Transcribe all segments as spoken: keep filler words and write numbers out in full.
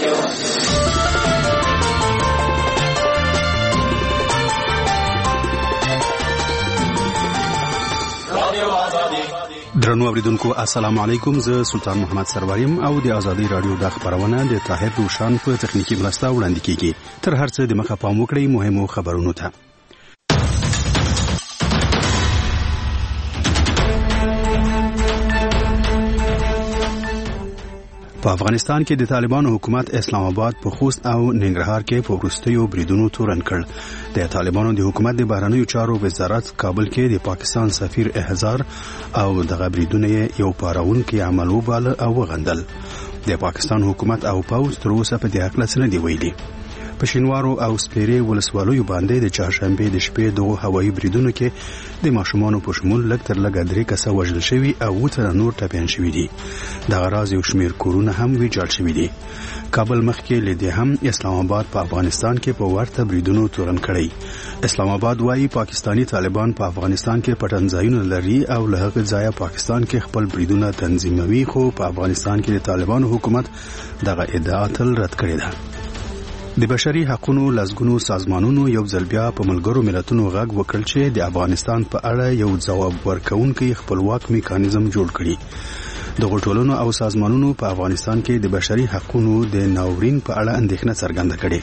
درنو اوریدونکو السلام علیکم، زه سلطان محمد سروریم او د ازادي رادیو د خبرونه د طاهر روشان په تخنیکی مرسته وړاندې کیږي. تر هر څه د مخه پام وکړئ مهمو خبرونو ته. په افغانستان کې د طالبانو حکومت اسلام آباد په خوست او ننګرهار کې په وروستیو بریدونو تورن کړ. د طالبانو د حکومت د بهرنیو چارو وزارت کابل کې د پاکستان سفیر احضار او د بریدونو یو پاراونکي عمل وباله او وغندل. د پاکستان حکومت او پوز تر اوسه په دې اړه څه نه دی ویلي. په شینوارو او سپیرې ولسوالیو باندې د چهارشنبه د شپې دغه هوایي بریدونو کې د ماشومانو په شمول لږ تر لږه درې کسه وژل شوي او وتر نور ټپیان شوي دي. دغه راز یو شمېر کورونه هم ویجاړ شوي دي. کابل مخکې له دې هم اسلام آباد په افغانستان کې په ورته بریدونو تورن کړی. اسلام آباد وايي پاکستانی طالبان په افغانستان کې پټنځایونه لري او له هغه ځایه پاکستان کې خپل بریدونه تنظیموي، خو په افغانستان کې د طالبانو حکومت دغه ادعا تل رد کړې ده. د بشري حقوقو لزګونو سازمانونو یو ځل بیا په ملګرو ملتونو غږ وکړ چې د افغانستان په اړه یو ځواب ورکوونکی خپلواک میکانیزم جوړ کړي. د غټولونو او سازمانونو په افغانستان کې د بشري حقوقو د ناورین په اړه اندېښنه څرګنده کړې.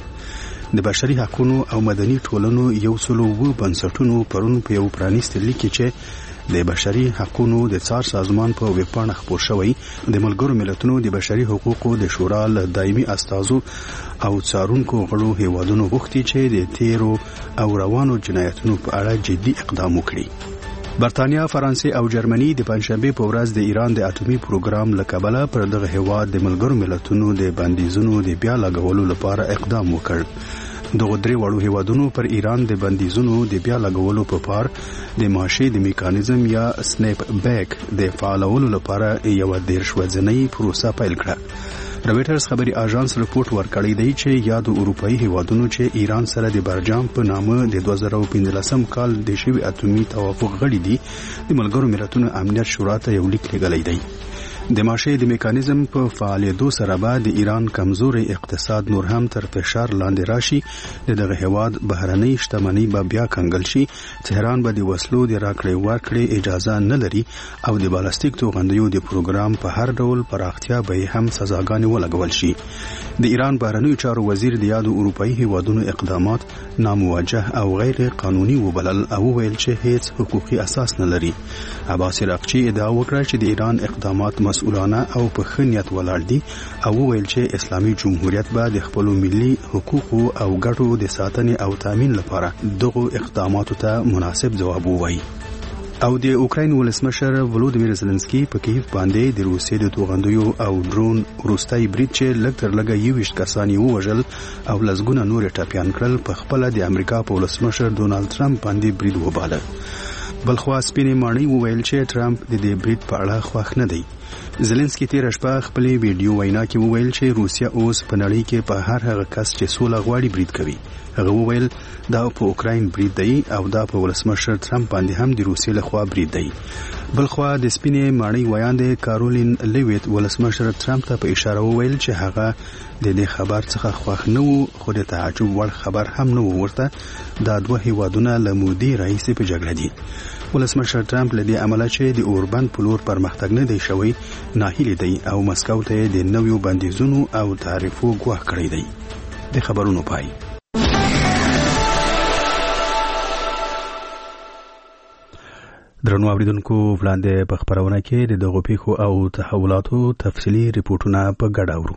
د بشري حقوقو او مدني ټولنو یو څلو و بنسټونو پرون په یو پرانیستي لیک کې د بشري حقوقو د څار سازمان په ویبپاڼه خپور شوی د ملګرو ملتونو د بشري حقوقو د شورا له دایمي استازو او څارونکو غړو هیوادونو غوښتي چې د تیرو او روانو جنایتونو په اړه جدي اقدام وکړي. برتانیا، فرانسې او جرمني د پنځشنبه په ورځ د ایران د اټومي پروګرام له کبله پر دغه هیواد د ملګرو ملتونو د بندیزونو د بیا لګولو لپاره اقدام وکړ. دغه درې وړو هیوادونو پر ایران د بندیزونو د بیا لګولو په پار د معاشي د میکانیزم یا سنیپ بیک د فعالولو لپاره یو دیرش ورځنی پروسه پیل کړه. رويټرز خبري اژانس رپورت ورکړی دی چې یادو اروپאי هیوادونو چې ایران سره د برجام په نامه د دوه زره پنځلسم کال د شوی اټومي توافق غړي دي د ملګرو ملتونو امنیت شورا ته یو لیک لګلای دی. د معاشي د میکانیزم په فعالیتو سره به د ایران کمزوري اقتصاد نور هم تر فشار لاندې راشي. دغه هیواد بهرنۍ شتمنۍ به بیا کنګل شي. تهران به د وسلو د راکړې ورکړې اجازه نه لري او د بالستیک توغندیو د پروګرام په هر ډول پراختیا به هم سزاګانې ولګول شي. د ایران بهرنیو چارو وزیر د یادو اروپאי هیوادونو اقدامات ناموجه او غیر قانوني وبلل او ویل چې هیڅ حقوقي اساس نه لري. عباس راقچی ادعا وکړه چې د ایران اقدامات مسؤلانه او په خنیت ولاړ دي او ویل چې اسلامي جمهوریت به د خپل ملي حقوقو او ګټو د ساتنې او تامین لپاره دغه اقداماتو ته مناسب جواب ووایي. او د اوکراین ولسمشر ولودیمیر زلنسکي په کیف باندې د روسیې د توغندیو او ډرون وروستي برید چې لږ تر لږه یوویشت کسان یې ووژل او لسګونه نور ټپیان کړل په خپل د امریکا په ولسمشر ډونالد ټرمپ باندې برید وباله. بلخوا سپینې ماڼۍ وویل چې ټرمپ د دې برید په اړه خوښ نه دی. زلنسکي تیر شپه خپل ویډیو وینا کې وویل چې روسیا اوس په نړۍ کې په هر هغه کس چې سوله غواړي برید کوي. هغه وویل دا په اوکراین برید دی او دا په ولسمشر ټرمپ باندې هم د روسیې لخوا برید دی. بلخوا د سپینې ماڼۍ ویاند کارولین لیویت ولسمشر ټرمپ ته په اشاره وویل چې هغه د دې خبر څخه خوښ نه وو، خو د تعجب وړ خبر هم نه وو ورته. دا دوه هیوادونه له مودې راهیسې په جګړه دي. ولسمشر ټرمپ له دې عمله چې د اوربند په لور پرمختګ نه دی شوی ناهیلی دی او مسکو ته د نویو بندیزونو او تعرفو ګواښ کړی دی. د خبرونو پای. درنو اوریدونکو وړاندې په خبرونه کې د دغو پیښو او تحولاتو تفصیلي ریپورتونه په ګډه اورو.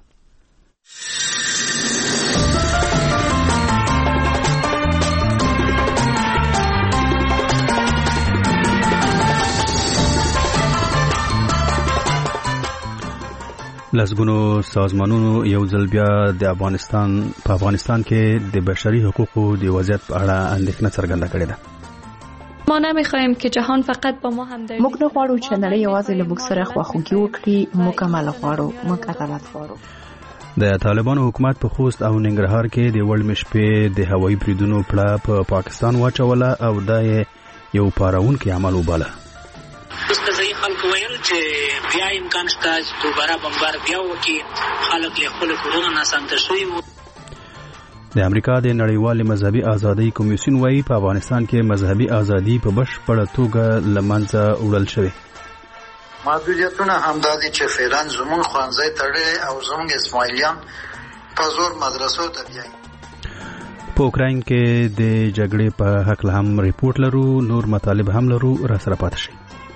لسګونو سازمانونو یو ځل بیا د افغانستان په افغانستان کې د بشري حقوقو د وضعیت په اړه اندېښنه څرګنده کړې ده. ما نمیخوایم که جهان فقط با ما هم داریم. موږ نه غواړو چې نړۍ یوازې له موږ سره خواخوږي وکړي، مکمل غواړو، موږ عدالت غواړو. د طالبانو حکومت په خوست او ننګرهار کې د وړ مشپې د هوایي بریدونو پړه په پاکستان واچوله او دا یو پاراونکی عمل وباله. اوس قضایي خلکو ویل چې بیا امکان شته چې دوباره بمبار بیا وکړي، خلک له خپلو کورونو نه سمته شوي وو. د امریکا د نړیوالې مذهبي ازادۍ کمیسیون وايي په افغانستان کې مذهبي ازادي په بشپړه توګه له منځه وړل شوې. محدودیتونه همدا دي چې فعلا زموږ ښوونځی تړلي او زموږ اسماعیلیان په زور مدرسو ته بیایي. په اوکراین کې د جګړې په هکله هم ریپورت لرو، نور مطالب هم لرو، را سره پاتې شئ.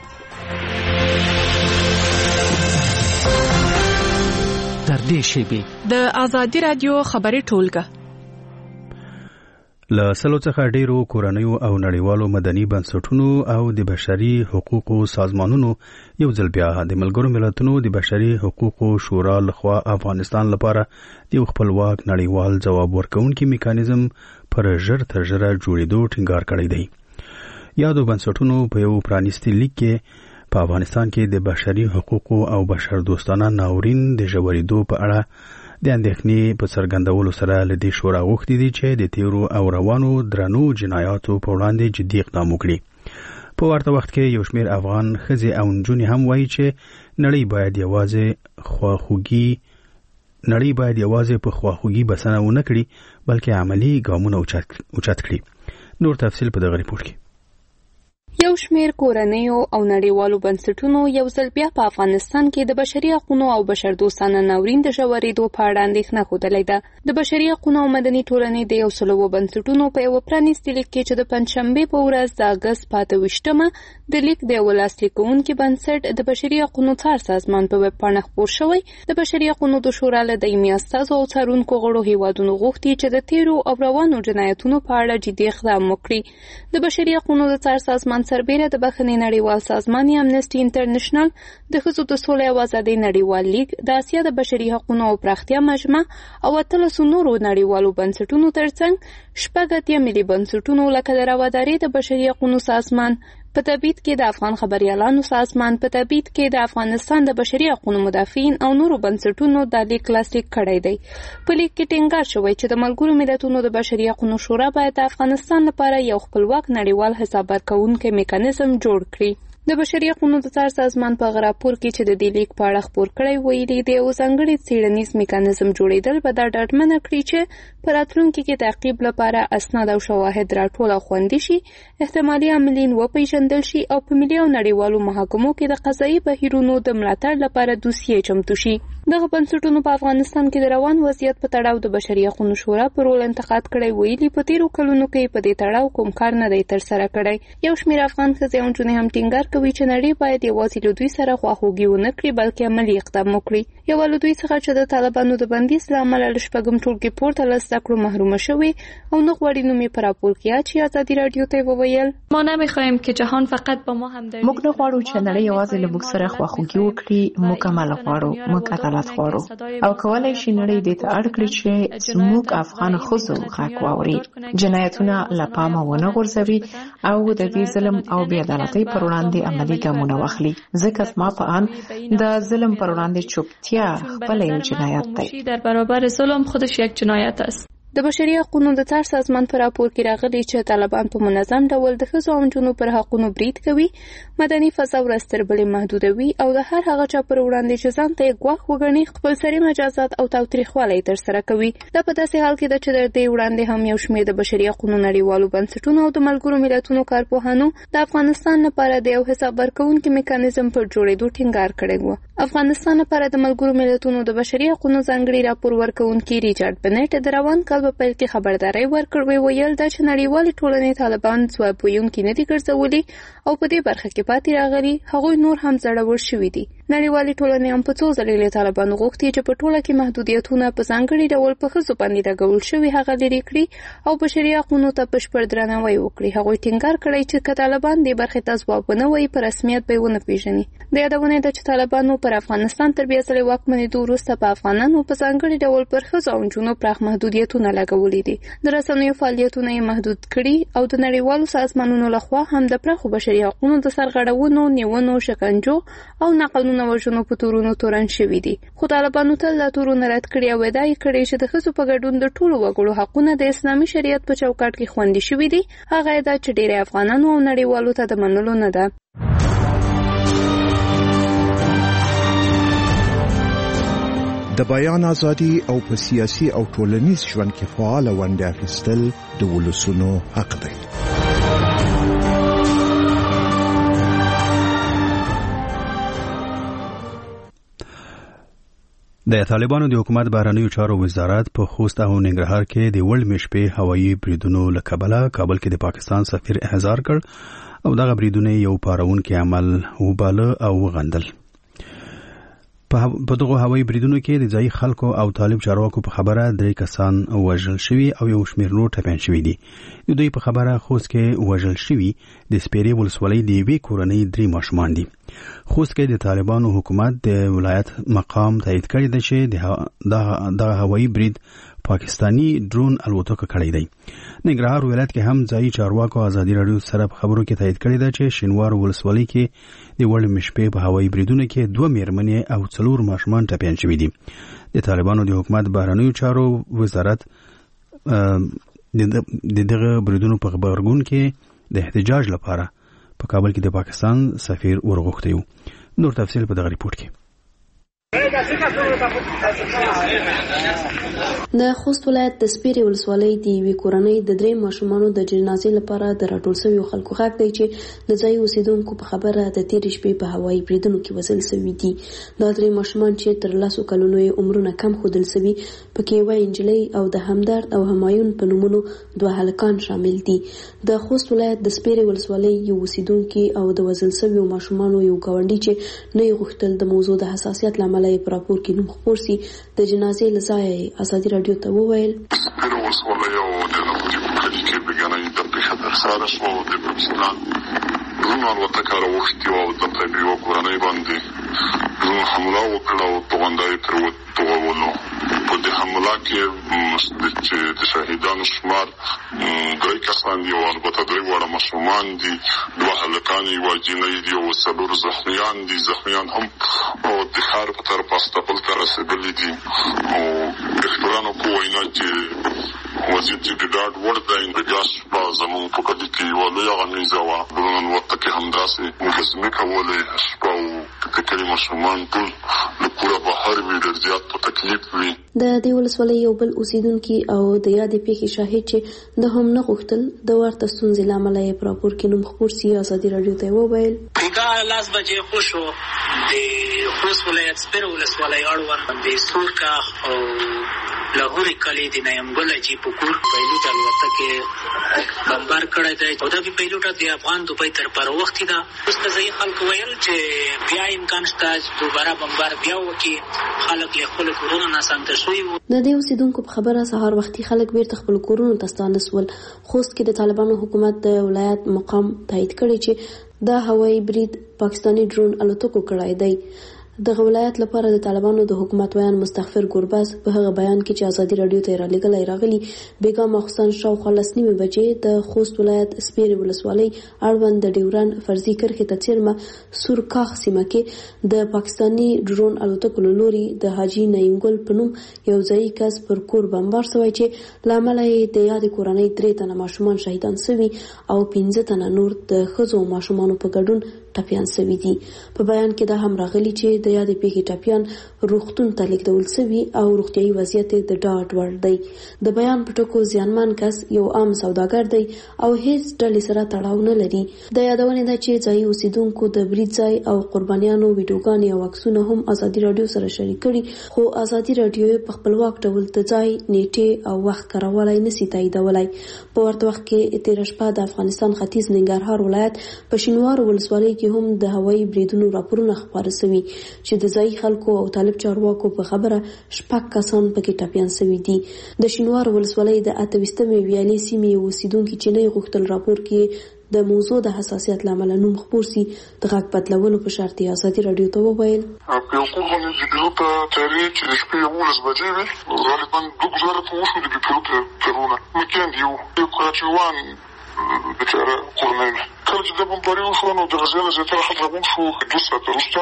تر دې شیبې د آزادي رادیو خبري ټولګه له سلو څخه ډیرو کورنیو او نړیوالو مدني بنسټونو او د بشري حقوقو سازمانونو یو ځل بیا د ملګرو ملتونو د بشري حقوقو شورا لخوا افغانستان لپاره د خپلواک نړیوال ځواب ورکونکي میکانیزم پر ژر تر ژره جوړېدو ټینګار کړی دی. یادو بنسټونو په یو پرانیستي لیک کې په افغانستان کې د بشري حقوقو او بشر دوستانه ناورین د ژورېدو په اړه د اندېښنې په څرګندولو سره له دې شورا غوښتي دي چې د تیرو او روانو درنو جنایاتو په وړاندې جدي اقدام وکړي. په ورته وخت کې یو شمېر افغان ښځې او نجونې هم وایي چې نړۍ باید یوازې خواخوږي نړۍ باید یوازې په خواخوږي بسنه ونه کړي بلکې عملي ګامونه اوچت کړي. نور تفصیل په دغه ریپورت کې. یو شمېر کورنیو او نړیوالو بنسټونو یو ځل بیا په افغانستان کې د بشري حقوقو او بشردوستانه ناورین د ژورېدو په اړه اندېښنه ښودلې ده. د بشري حقوقو او مدني ټولنې د یو سلو بنسټونو په یو پرانیستي لیک کې چې د پنځشنبې په ورځ د اګست په اته ویشتمه د لیک د یو لاسلیک کوونکي بنسټ د بشري حقوقو څار سازمان په ویب پاڼه خپور شوی، د بشري حقوقو د شورا له دایمي استازو او څارونکو غړو هیوادونو غوښتي چې د تیرو او روانو جنایتونو په اړه جدي اقدام وکړي. د بشري حقوقو د څار سازمان سربېره د بخښنې نړیوال سازمان امنسټي انټرنیشنل، د ښځو د سولې او ازادۍ نړیوال لیګ، د اسیا د بشري حقوقو او پراختیا مجمع او اتلسو نورو نړیوالو بنسټونو ترڅنګ شپږ اتیا ملي بنسټونو لکه د روادارۍ د بشري حقوقو سازمان، په تبعید کې د افغان خبريالانو سازمان، په تبعید کې د افغانستان د بشري حقوقو مدافعین او نورو بنسټونو د لیک لاسلیک کړی دی. په لیک کې ټینګار شوی چې د ملګرو ملتونو د بشري حقوقو شورا باید د افغانستان لپاره یو خپلواک نړیوال حساب ورکوونکی میکانیزم جوړ کړي. د بشري حقوقو د څار سازمان په غراپور کې چې د دې لیک په اړه خپور کړی ویلي دی یو ځانګړی څېړنیز میکانیزم جوړېدل به دا ډاډمنه کړي چې په راتلونکي کې تعقیب لپاره اسناد او شواهد راټول او خوندي شي، احتمالي عاملین وپېژندل شي او په ملي او نړیوالو محاکمو کې د قضایي بهیرونو د ملاتړ لپاره دوسیې چمتو شي. دغه بنسټونو په افغانستان کې د روان وضعیت په تړاو د بشري حقوقو شورا پر رول انتقاد کړی ویلي په تیرو کلونو کې په دې تړاو کوم کار نه دی ترسره کړی. یو شمېر افغان ښځې او نجونې هم ټینګار کوي چې نړۍ باید یوازې له دوی سره خواخوږي ونه کړي بلکې عملي اقدام وکړي. یو له دوی څخه چې د طالبانو د بندیز له امله له شپږم ټولګي پورته له زده کړو محرومه شوې او نه غواړي نوم یې په راپور کې اچي، ازادي راډیو ته وویل ما نمیخوایم که جهان فقط با ما همدردی موږ نه غواړو چې نړۍ یوازې له موږ سره خواخوږي وکړي، مکمل غواړو، موږ عدالت غواړو او کولای شي نړۍ دې ته اړ کړي چې زموږ افغان ښځو غږ واوري، جنایتونه له پامه ونه غورځوي او د دې ظلم او بې عدالتۍ پر وړاندې عملي ګامونه واخلي. ځکه زما په اند د ظلم پر وړاندې چوپتیا خپله یو جنایت دی. در برابر ظلم خودش یک جنایت است. د بشري حقوقو د څار سازمان پر راپور کې راغلي چې طالبان په منظم ډول د ښځو او نجونو پر حقوقو برید کوي، مدني فضا ورځ تر بلې محدودوي او د هر هغه چا پر وړاندې چې ځان ته یې ګواښ وګڼي خپلسري مجازات او تاوتریخوالی ترسره کوي. دا په داسې حال کې ده چې تر دې وړاندې هم یو شمېر د بشري حقوقو نړیوالو بنسټونو او د ملګرو ملتونو کارپوهانو د افغانستان لپاره د یو حساب ورکوونکي میکانیزم پر جوړېدو ټینګار کړی و. افغانستان لپاره د ملګرو ملتونو د بشري حقوقو ځانګړي راپور ورکوونکي ریچارډ بنټ د روان کال په پیل کې خبرداري ورکړې ویل دا چې نړیوالې ټولنې طالبان ځواب ویونکي نه دي ګرځولي او په دې برخه کې پاتې راغلي، هغوی نور هم زړور شوي دي. نړیوالې ټولنې هم په څو ځلې له طالبانو غوښتي چې په ټوله کې محدودیتونه په ځانګړي ډول په ښځو باندې لګول شوي هغه لرې کړي او بشري حقوقو ته بشپړ درناوی وکړي. هغوی ټینګار کړی چې که طالبان دې برخې ته ځواب ونه وایي په رسمیت به یې ونه پېژني. د یادونې ده چې طالبانو پر افغانستان تر بیا ځلې واکمنېدو وروسته په افغانانو په ځانګړي ډول پر ښځو او نجونو پراخ محدودیتونه لګولي دي. د رسنیو فعالیتونه یې محدود کړي او د نړیوالو سازمانونو لخوا هم د پراخو بشري حقوقو د سرغړونو، نیونو، شکنجو او نقلونو وژنو په تورونو تورن شوي دي. خو طالبانو تل دا تورونه رد کړي او ادعا یې کړې چې د ښځو په ګډون د ټولو وګړو حقونه د اسلامي شریعت په چوکاټ کې خوندي شوي دي. هغه ادعا چې ډېری افغانانو او نړیوالو ته د منلو نه ده. د بیان ازادي او په سیاسي او ټولنیز ژوند کې فعال ونډه اخیستل د ولسونو حق دی. د طالبانو د حکومت بهرنیو چارو وزارت په خوست او ننګرهار کې د ورلد مشپې هوایي بریدونو له کبله کابل کې د پاکستان سفیر احضار کړ او دغه بریدونه یو پارونکي عمل وباله او وغندل. په دغه هوایي بریدونو کې د ځایي خلکو او طالب چارواکو په خبره درې کسان وژل شوي او یو شمېر نور ټپیان شوي دي. د دوی په خبره خوست کې وژل شوي د سپیرې ولسوالۍ د یوې کورنۍ درې ماشومان دي. خوست کې د طالبانو حکومت د ولایت مقام تایید کړی دی چې دغه هوایي برید پاکستانی ډرون الوتکه کړی دی. ننګرهار ولایت کې هم ځایي چارواکو ازادي راډیو سره په خبرو کې تایید کړی دی چې شینوار ولسوالۍ کې د ورلد مشپې په هوایي بریدونو کې دوه میرمنې او څلور ماشومان ټپیان شوي دي. د طالبانو د حکومت بهرنیو چارو وزارت د دغه بریدونو په غبرګون کې د احتجاج لپاره په کابل کې د پاکستان سفیر ورغوښتی و. نور تفصیل په دغه ریپورت کې. د خوست ولایت د سپیرې ولسوالۍ د یوې کورنۍ د درې ماشومانو د جنازې لپاره د راټول شویو خلکو غږ دی چې د ځایي اوسیدونکو په خبره د تېرې شپې په هوایي بریدونو کې وژل شوي دي. دا درې ماشومان چې تر لسو کلونو یې عمرونه کم ښودل شوي پکې یوه نجلۍ او د همدرد او همایون په نومونو دوه هلکان شامل دي. د خوست ولایت د سپیرې ولسوالۍ یو اوسیدونکي او د وژل شویو ماشومانو یو ګاونډي چې نه یې غوښتل د موضوع د حساسیت له امله یې په راپور کې نوم خپور سي د جنازې له ځایه ازادي راډیو ته وویل سپیرې ولسوالۍ او د نقدي په کلي کې بېګنایي د پېښه ترسره شوه او د پاکستان ډرون الوتکه راوښتې وه او دلته په یوه کورنۍ باندې ډرون حمله وکړه او توغنده یې ترې وتوغولو. په دې حمله کې چې د شهیدانو شمار درې کسان دي او البته درې واړه ماشومان دي، دوه هلکان یوه جینۍ دي او څلور زخمیان دي. زخمیان هم د ښار په طرف استقبال ته رسېدلي دي او ډاکټرانو په وینا چې وضعیت چې د ډاډ وړ دی. د بیا شپه زموږ په کلي کې یوه لویه غمیزه وه، ډرون الوتکې همداسې مجسمې کولې. شپه او د کلي ماشومان ټول له کوره بهر وي، ډېر زیات په تکلیف وي. د دې ولسوالۍ یو بل اوسیدونکي او د یادې پیښې شاهد چې د هم نه غوښتل د ورته ستونزې له امله یې په راپور کې نوم خپور سي ازادي راډیو ته وویل بیګا لاس بجې خو شو د خوست ولایت سپیرې ولسوالۍ اړوند د سورکاخ او لاهوري کلي د نیمګل جي په کور پیلوټ الوتکې بمبار کړی دی او دغه پیلوټ د افغان دوبۍ تر پاره وختي ده. اوس د ځایي خلکو ویل چې بیا امکان شته دوباره بمبار بیا وکړي، خلک له خپلو کورونو نه سمته شوي وو. د دې اوسیدونکو په خبره سهار وختي خلک بیرته خپلو کورونو ته ستانه سول. خوست کې د طالبانو حکومت د ولایت مقام تایید کړی چې دا هوایي برید پاکستاني ډرون الوتکو کړی دی. دغه ولایت لپاره د طالبانو د حکومت ویان مستغفر ګورباز په هغه بیان کې چې ازادي راډیو ته رالیږلی راغلی بیګا ماخوستن شاوخوا لس نیمې بجې د خوست ولایت سپیرې ولسوالۍ اړوند د ډیوران فرضي کرښې ته څیرمه سورکاخ سیمه کې د پاکستاني ډرون الوتکو له لوري د حاجي نعیم ګل په نوم یو ځایي کس پر کور بمبار شوی چې له امله یې د یادې کورنۍ درې تنه ماشومان شهیدان شوي او پنځه تنه نور د ښځو او ماشومانو په ګډون ټپیان شوي دي. په بیان کې دا هم راغلي چې د یادې پیښې ټپیان روغتون ته لیږدول شوي او روغتیایي وضعیت د ډاډ وړ دی. د بیان په ټکو زیانمن کس یو عام سوداګر دی او هیڅ ډلې سره تړاو نه لري. د یادونې ده چې ځایي اوسیدونکو د برید ځای او قربانیانو ویډیوګانې او عکسونه هم ازادي راډیو سره شریک کړي، خو ازادي راډیو په خپلواک ډول د ځای نیټې او وخت کارولی نشي تاییدولی. په ورته وخت کې تېره شپه د افغانستان ختیځ ننګرهار ولایت په شینوار ولسوالۍ کې هم د هوایي بریدونو راپورونه خپاره شوي چې د ځایي خلکو او طالب چارواکو په خبره شپږ کسان پکې ټپیان شوي دي. د شینوار ولسوالۍ د اته ویشتمې ویالې سیمې اوسیدونکي چې نه یې غوښتل راپور کې د موضوع د حساسیت له امله نوم خپور سي د غږ بدلولو په شرط یې ازادي راډیو ته وویل په یو کور باندې د پیلوټ تیارې چې د شپې یولس بجې وې غالبا دوه ګزاره په وشو د پیلوټ تیرونه میکند یو یو کراچیوان بچاره کورنۍ کله چې د بمباري وشوه نو د غزې نه زیاتره خلک راغونډ شو دوه ساعته وروسته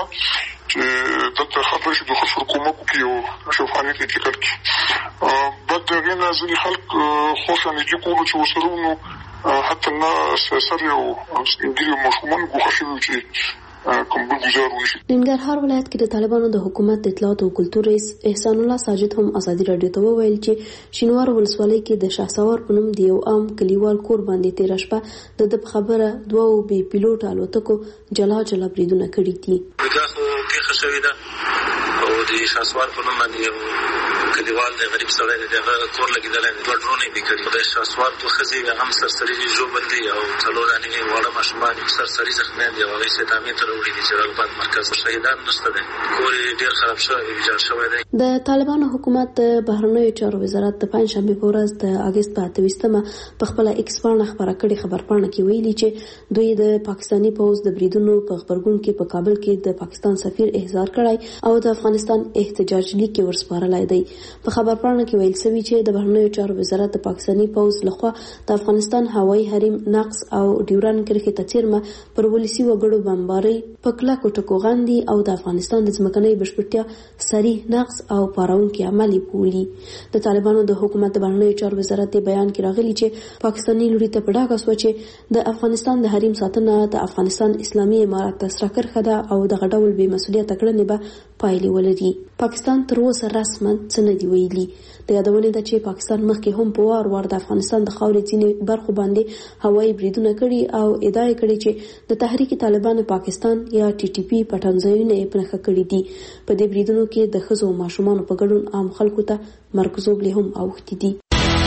چې دلته خلک راشي د خلکو کومک وکړي او شوفاني ته ټیکټ کړي. بعد د هغې نه ځینې خلک خوشحالېږي کولو چې ورسره نو حتی نه سر یو سپین ږیري ماشومان ګوښه شوي چې کوم گزار ونشي. ننګرهار ولایت کې د طالبانو د حکومت د اطلاعات او کلتور رئیس احسان الله ساجد هم ازادي رادیو ته وویل چې شینوار ولسوالۍ کې د شهسوار په نوم د یو عام کلیوال کور باندې تیر شپه د د خبره دوه بي پیلوټ الوتکو جلا جلا بریدونه کړي دي. دا خو کې خشوي ده او د شهسوار په نوم باندې یو کلیوال د غریب سړی د هغه کور لګیدل د دوه ډرونې به کړي. د شهسوار په خزي هم سرسري جوړ دي او څلور انې وړه ماشومان سرسري زخمیان دي او هغه ستامي تر وړي دي چې رغبت مرکز شهیدان نشته دي. کور ډیر خراب شوی ویجاړ شوی دی. د طالبانو حکومت د بهرنیو چارو وزارت د پنځشنبه په ورځ د اگست په اتويستمه په خپل ایکس باندې خبره کړې خبرپاڼه کې ویلي چې دوی د پاکستانی پوز د بریدونو په خبرګون کې په کابل کې د پاکستان سفیر احضار کړی او د افغانستان احتجاج لیک کې ورسپارلای دی. په خبرپاڼه کې ویل شوی چې د بهرنیو چارو وزارت د پاکستانی پوز لخوا د افغانستان هوایي حریم نقص او ډیورن کرښې ته څیرمه پر ولسی وګړو بمباري په کلکو ټکو غاندي او د افغانستان د ځمکنۍ بشپړتیا صریح نقص او پاراونکي عملی بولي. د طالبانو د حکومت د بهرنیو چارو وزارت د بیان کې راغلي چې پاکستاني لوري ته په ډاګه سو چې د افغانستان د حریم ساتنه د افغانستان اسلامي امارات ته سره کرخه ده او د غډول بې مسؤلیت کړنې به پایلې ولري. پاکستان تر اوسه رسما څه نه دی ویلي. د یادونه ده چې پاکستان مخکې هم په وار وار د افغانستان د خاورې ځینې برخو باندې هوایي بریدونه کړي او ادعا کړې چې د تحریک طالبان پاکستان یا ټي ټي پی پټنځایونه یې پنهخه کړي دي. په دې بریدونو کې د ښځو او ماشومانو په ګډون عام خلکو ته مرګ زوبلې هم اوښتي دي.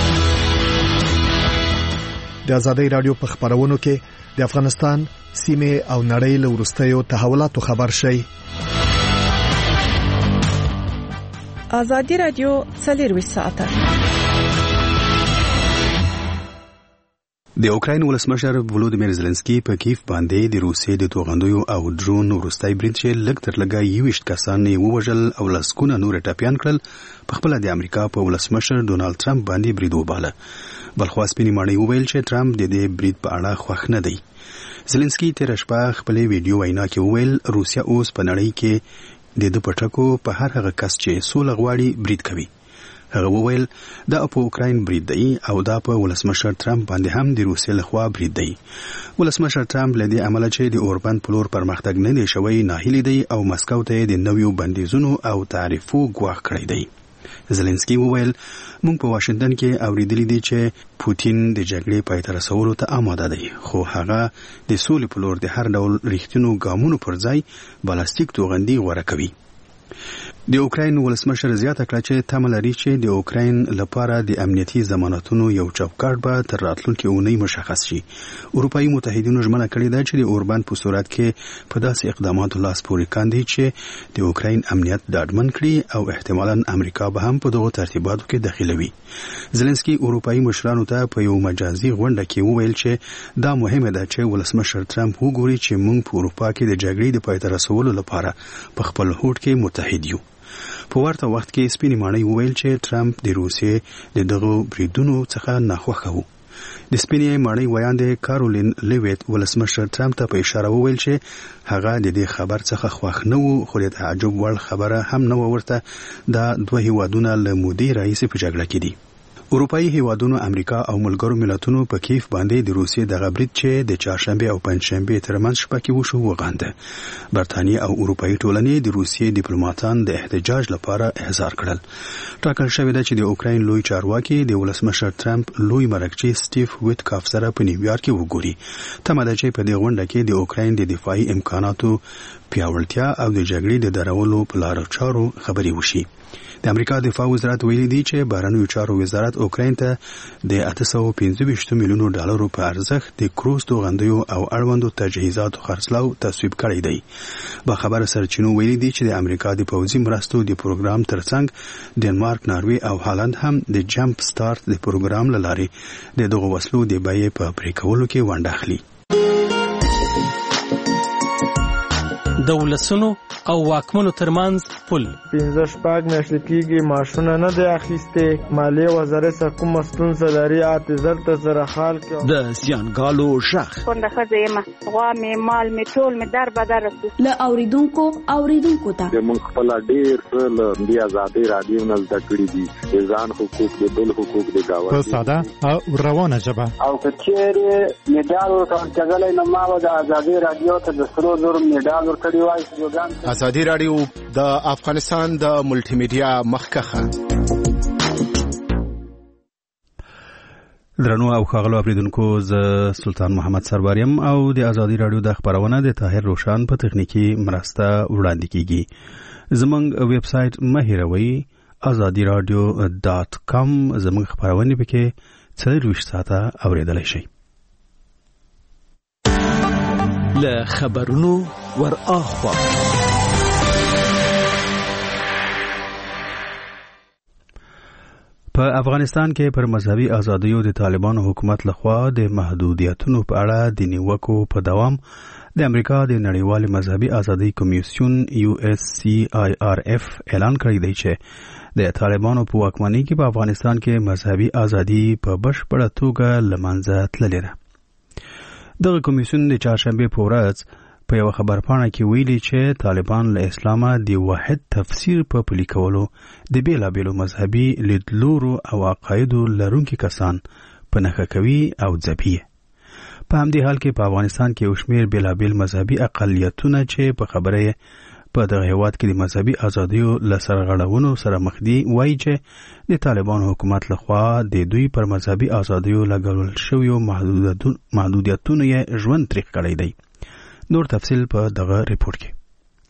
د ازادي رادیو په خبرونو کې د افغانستان سیمه او نړۍ له وروستیو تحولاتو خبر شي. ازادي رادیو څلور ساعته د اوکراین ولسمشر ولودیمیر زيلنسکي په کیف باندې د روسیې د توغندیو او ډرون وروستي برید چې لږ تر لږه یوشت کسان یې ووژل او لسکونه نور ټاپیان کړل په خپل د امریکا په ولسمشر ډونالد ټرمپ باندې برید وباله. بلخوا سپینې ماڼۍ وویل چې ټرمپ د دې برید په اړه خوښ نه دی. زيلنسکي تیر شپه خپل ویډیو وینا کې وویل روسیا اوس په نړۍ کې د د پټکو په هر هغه کس چې سوله غواړي برید کوي. هغه وویل دا په اوکراین برید دی او دا په ولسمشر ټرمپ باندې هم د روسیې لخوا برید دی. ولسمشر ټرمپ له دې عمله چې د اوربان په لور پرمختګ نه دی شوی ناهیلی دی او مسکو ته د نویو بندیزونو او تعرفو ګواښ کړی دی. زيلنسکي وویل موږ په واشنگټن کې اوریدلی دی چې پوتین د جګړې پای ته رسولو ته آماده دی خو هغه د سولې په لور د هر ډول ریښتینو ګامونو پر ځای بلاستیک توغندي غوړه کوي. د اوکراین ولسمشر زیاته کړه چې تمه لري چې د اوکراین لپاره د امنیتي ضمانتونو یو چوکاټ به تر راتلونکي اونۍ مشخص شي. اروپایي متحدینو ژمنه کړې ده چې د اوربان په صورت کې په داسې اقداماتو لاس پورې کاندي چې د اوکراین امنیت ډاډمن کړي او احتمالاً امریکا به هم په دغو ترتیباتو کې دخیلوي. زيلنسکي اروپایي مشرانو ته په یو مجازي غونډه کې وویل چې دا مهمه ده چې ولسمشر ټرمپ وګوري چې موږ په اروپا کې د جګړې د پای ته رسولو لپاره په خپل هوډ کې متحد یو. په ورته وخت کې سپینې ماڼۍ وویل چې ټرمپ د روسیې د دغو بریدونو څخه ناخوښه و. د سپینې ماڼۍ ویاند کارولین لیویت ولسمشر ټرمپ ته په اشاره وویل چې هغه د دې خبر څخه خوښ نه و خو د تعجب وړ خبره هم نه ورته دا دوه هیوادونه له مودې راهیسې په جګړه کې دي. اروپایي هیوادونو امریکا او ملګرو ملتونو په کیف باندې د روسیې د غبرګ چې د چهارشنبه او پنځشنبه ترمنځ شپه کې وشو وغانده. برتانیې او اروپایي ټولنې د روسیې ډیپلوماټان د احتجاج لپاره احضار کړل. ټاکل شوی دی چې د اوکراین لوی چارواکي د ولسمشر ټرمپ لوی مرکچی سټیف ویټکاف سره په نیویارک کې وګوري. تمه ده چې په دې غونډه کې د اوکراین د دفاعي امکاناتو پیاوړتیا او د جګړې د درولو په لارو چارو خبرې وشي. د امریکا دفاع وزارت ویلي دی چې بهرنیو چارو وزارت اوکراین ته د اته سوه پنځه ویشت میلیونو ډالرو په ارزښت د کروز توغندیو او اړوندو تجهیزاتو خرڅلاو تصویب کړی دی. با خبر سرچینو ویلي دی چې د امریکا د پوځي مرستو د پروګرام ترڅنګ ډنمارک، ناروې او هالند هم د جمپ سٹارټ د پروګرام له لارې د دغو وسلو د بیې په پرې کولو کې ونډه اخلي. د ولسونو او واکمنو ترمنځ پل. پنځه شپږ میاشتې کېږي ماشونه نه دی اخیستې. مالیې وزارت څخه کومه ستونزه لري اعتذار ته سره حال کړي. د زیانګالو غږ کونډه ښځه یم، غوا مې مال مې ټول مې در بدر رسو. له اوریدونکو اوریدونکو ته موږ خپل ډېر څه له دې ازادۍ رادیو نه زده کړي دي، د ځان حقوق د بل حقوق د گاونډي په ساده او روانه ژبه. او که چیرې میډال ورکول کېدلی نو ما به د ازادۍ رادیو ته د سرو زرو میډال ورکړی وای. ازادي رادیو د افغانستان د ملټي میډیا مخکخه. درنو او ښاغلو اوریدونکو، زه سلطان محمد سرباریم او د ازادي رادیو د خبرونه د طاهر روشان په تخنیکی مرسته وړاندې کیږي. زموږ ویب سټ مه هیروئ ازادي رادیو ډاټ کام. زموږ خبرونه پکې څلور ساعته اوریدلای شئ. له خبرونو ور اخوا په افغانستان کې پر مذهبي ازادیو د طالبانو حکومت لخوا د محدودیتونو په اړه د نیوکو په دوام د امریکا د نړیوال مذهبي ازادي کمیسیون یو اس سی آی آر اف اعلان کړی دی چې د طالبانو په واکمنۍ کې په افغانستان کې مذهبي ازادي په بشپړه توګه له منځه تللې ده. دغه کمیسیون د چهارشنبه په ورځ په یو خبرپاڼه کې ویلي چې طالبان له اسلامه د واحد تفسیر په پلي کولو د بیلابیلو مذهبي لیدلورو او عقایدو لرونکي کسان په نښه کوي او ځپي. په همدې حال کې په افغانستان کې یو شمېر بیلابیل مذهبي اقلیتونه چې په خبره په دغه هېواد کې د مذهبي ازادیو له سرغړونو سره مخ دي، وایي چې د طالبانو حکومت لخوا د دوی پر مذهبي ازادیو لګول شویو محدودیتونو یې ژوند تریخ کړی دی. نور تفصیل په دغه ریپورت کې.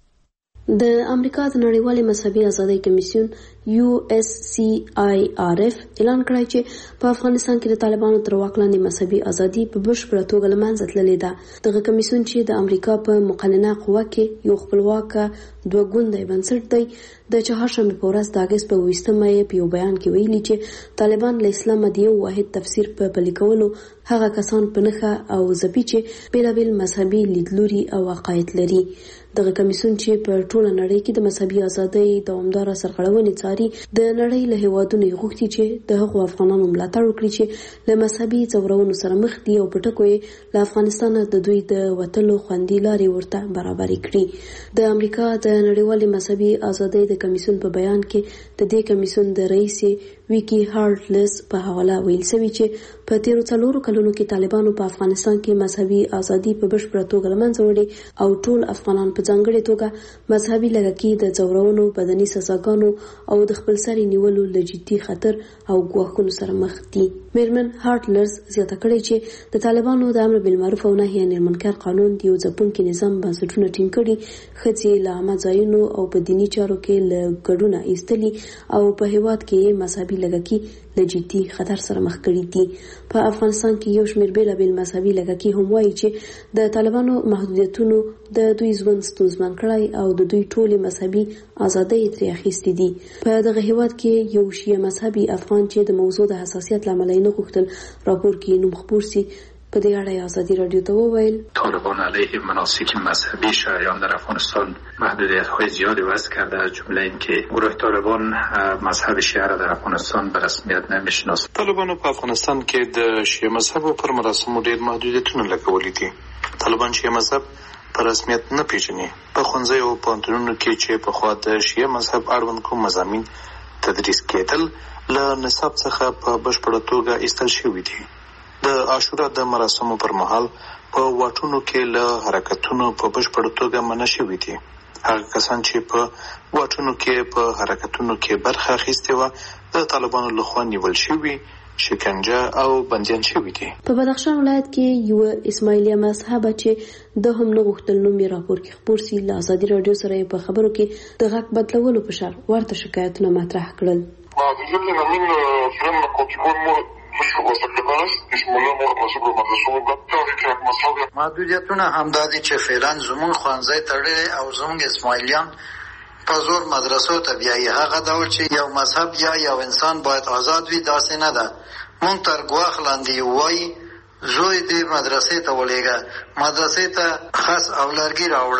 د امریکا د نړیوالې مذهبي ازادۍ کمیسیون یو اس سی آی آر اف اعلان کړی چې په افغانستان کې د طالبانو تر واک لاندې مذهبي ازادي په بشپړه توګه له منځه تللې ده. دغه کمیسیون چې د امریکا په مقننه قوه کې یو خپلواکه دوه ګوندی بنسټ دی، د چهارشنبه په ورځ د اګست په اوویشتمه یې په یو بیان کې ویلي چې طالبان له اسلامه د یو واحد تفسیر په پلي کولو هغه کسان په نښه او ځپي چې بېلابېل مذهبي لیدلوري او عقاید لري. دغه کمیسیون چې په ټوله نړۍ کې د مذهبي ازادۍ دوامداره سرغړونې څاري، د نړۍ له هیوادونو یې غوښتي چې د هغو افغانانو ملاتړ وکړي چې له مذهبي ځورونو سره مخ دي او په ټکو یې له افغانستانه د دوی د وتلو خوندي لارې ورته برابرې کړي. د امریکا د نړیوالې مذهبي ازادۍ د کمیسیون په بیان کې د دې کمیسیون د رئیس ویکی هارټلس په حواله ویل شوی چې په تیرو څلورو کلونو کې طالبانو په افغانستان کې مذهبي ازادي په بشپړه توګه له منځه وړې او ټول افغانان په ځانګړې توګه مذهبي لږکي د ځورونو، بدني سزاګانو او د خپلسري نیولو له جدي خطر او ګواښونو سره مخ دي. میرمن هارټلس زیاته کړې چې د طالبانو د امر بالمعروف او نهي عن المنکر قانون د یو ځپونکي نظام بنسټونه ټینګ کړي، ښځې له عامه ځایونو او په دیني چارو کې له ګډونه ایستلي او په هېواد کې مذهبي لږکي له جدي خطر سره مخ کړي دي. په افغانستان کې یو شمېر بېلابېل مذهبي لږکي هم وایي چې د طالبانو محدودیتونو د دوی ژوند ستونزمن کړی او د دوی ټولې مذهبي ازادۍ ترې اخیستې دي. په دغه هېواد کې یو شیعه مذهبي افغان چې د موضوع د حساسیت له امله یې نه غوښتل راپور کې نوم خپور سي، په دې اړه ازادي رادیو ته وویل طالبان علیه مناسک مذهبی شیعیان در افغانستان محدودیت‌های زیادی وضع کرده، از جمله اینکه گروه طالبان مذهب شیعه را در افغانستان به رسمیت نمی‌شناسد. طالبان په افغانستان کې د شیعه مذهب پر مراسمو ډېر محدودیتونه لګولي دي. طالبان شیعه مذهب په رسمیت نه پیژني. په ښوونځیو او پوهنتونونو کې چې پخوا د شیعه مذهب اړوند کوم مضامین تدریس کېدل له نصاب څخه په بشپړه توګه ایستل شوي دي. د عاشورا د مراسمو پر مهال په واټونو کې له حرکتونو په بشپړه توګه منع شوي دي. هغه کسان چې په واټونو کې په حرکتونو کې برخه اخیستې وه د طالبانو لخوا نیول شوي، شکنجه او بندیان شوي دي. په بدخشان ولایت کې یو اسماعیلیه مذهبه چې د هم نه غوښتل نوم یې راپور کې خپور سي، له ازادي راډیو سره په خبرو کې د غږ بدلولو په شرط ورته شکایتونه مطرح کړل. محدودیتونه همدا دي چې فعلا زموږ ښوونځی تړلی او زموږ اسماعیلیان په زور مدرسو ته بیایي. هغه ډول چې یو مذهب یا یو انسان باید آزاد وي داسې نه ده. مونږ تر ګواښ لاندې وایي زوی دې مدرسې ته ولېږه، مدرسې ته خس او لرګي راوړه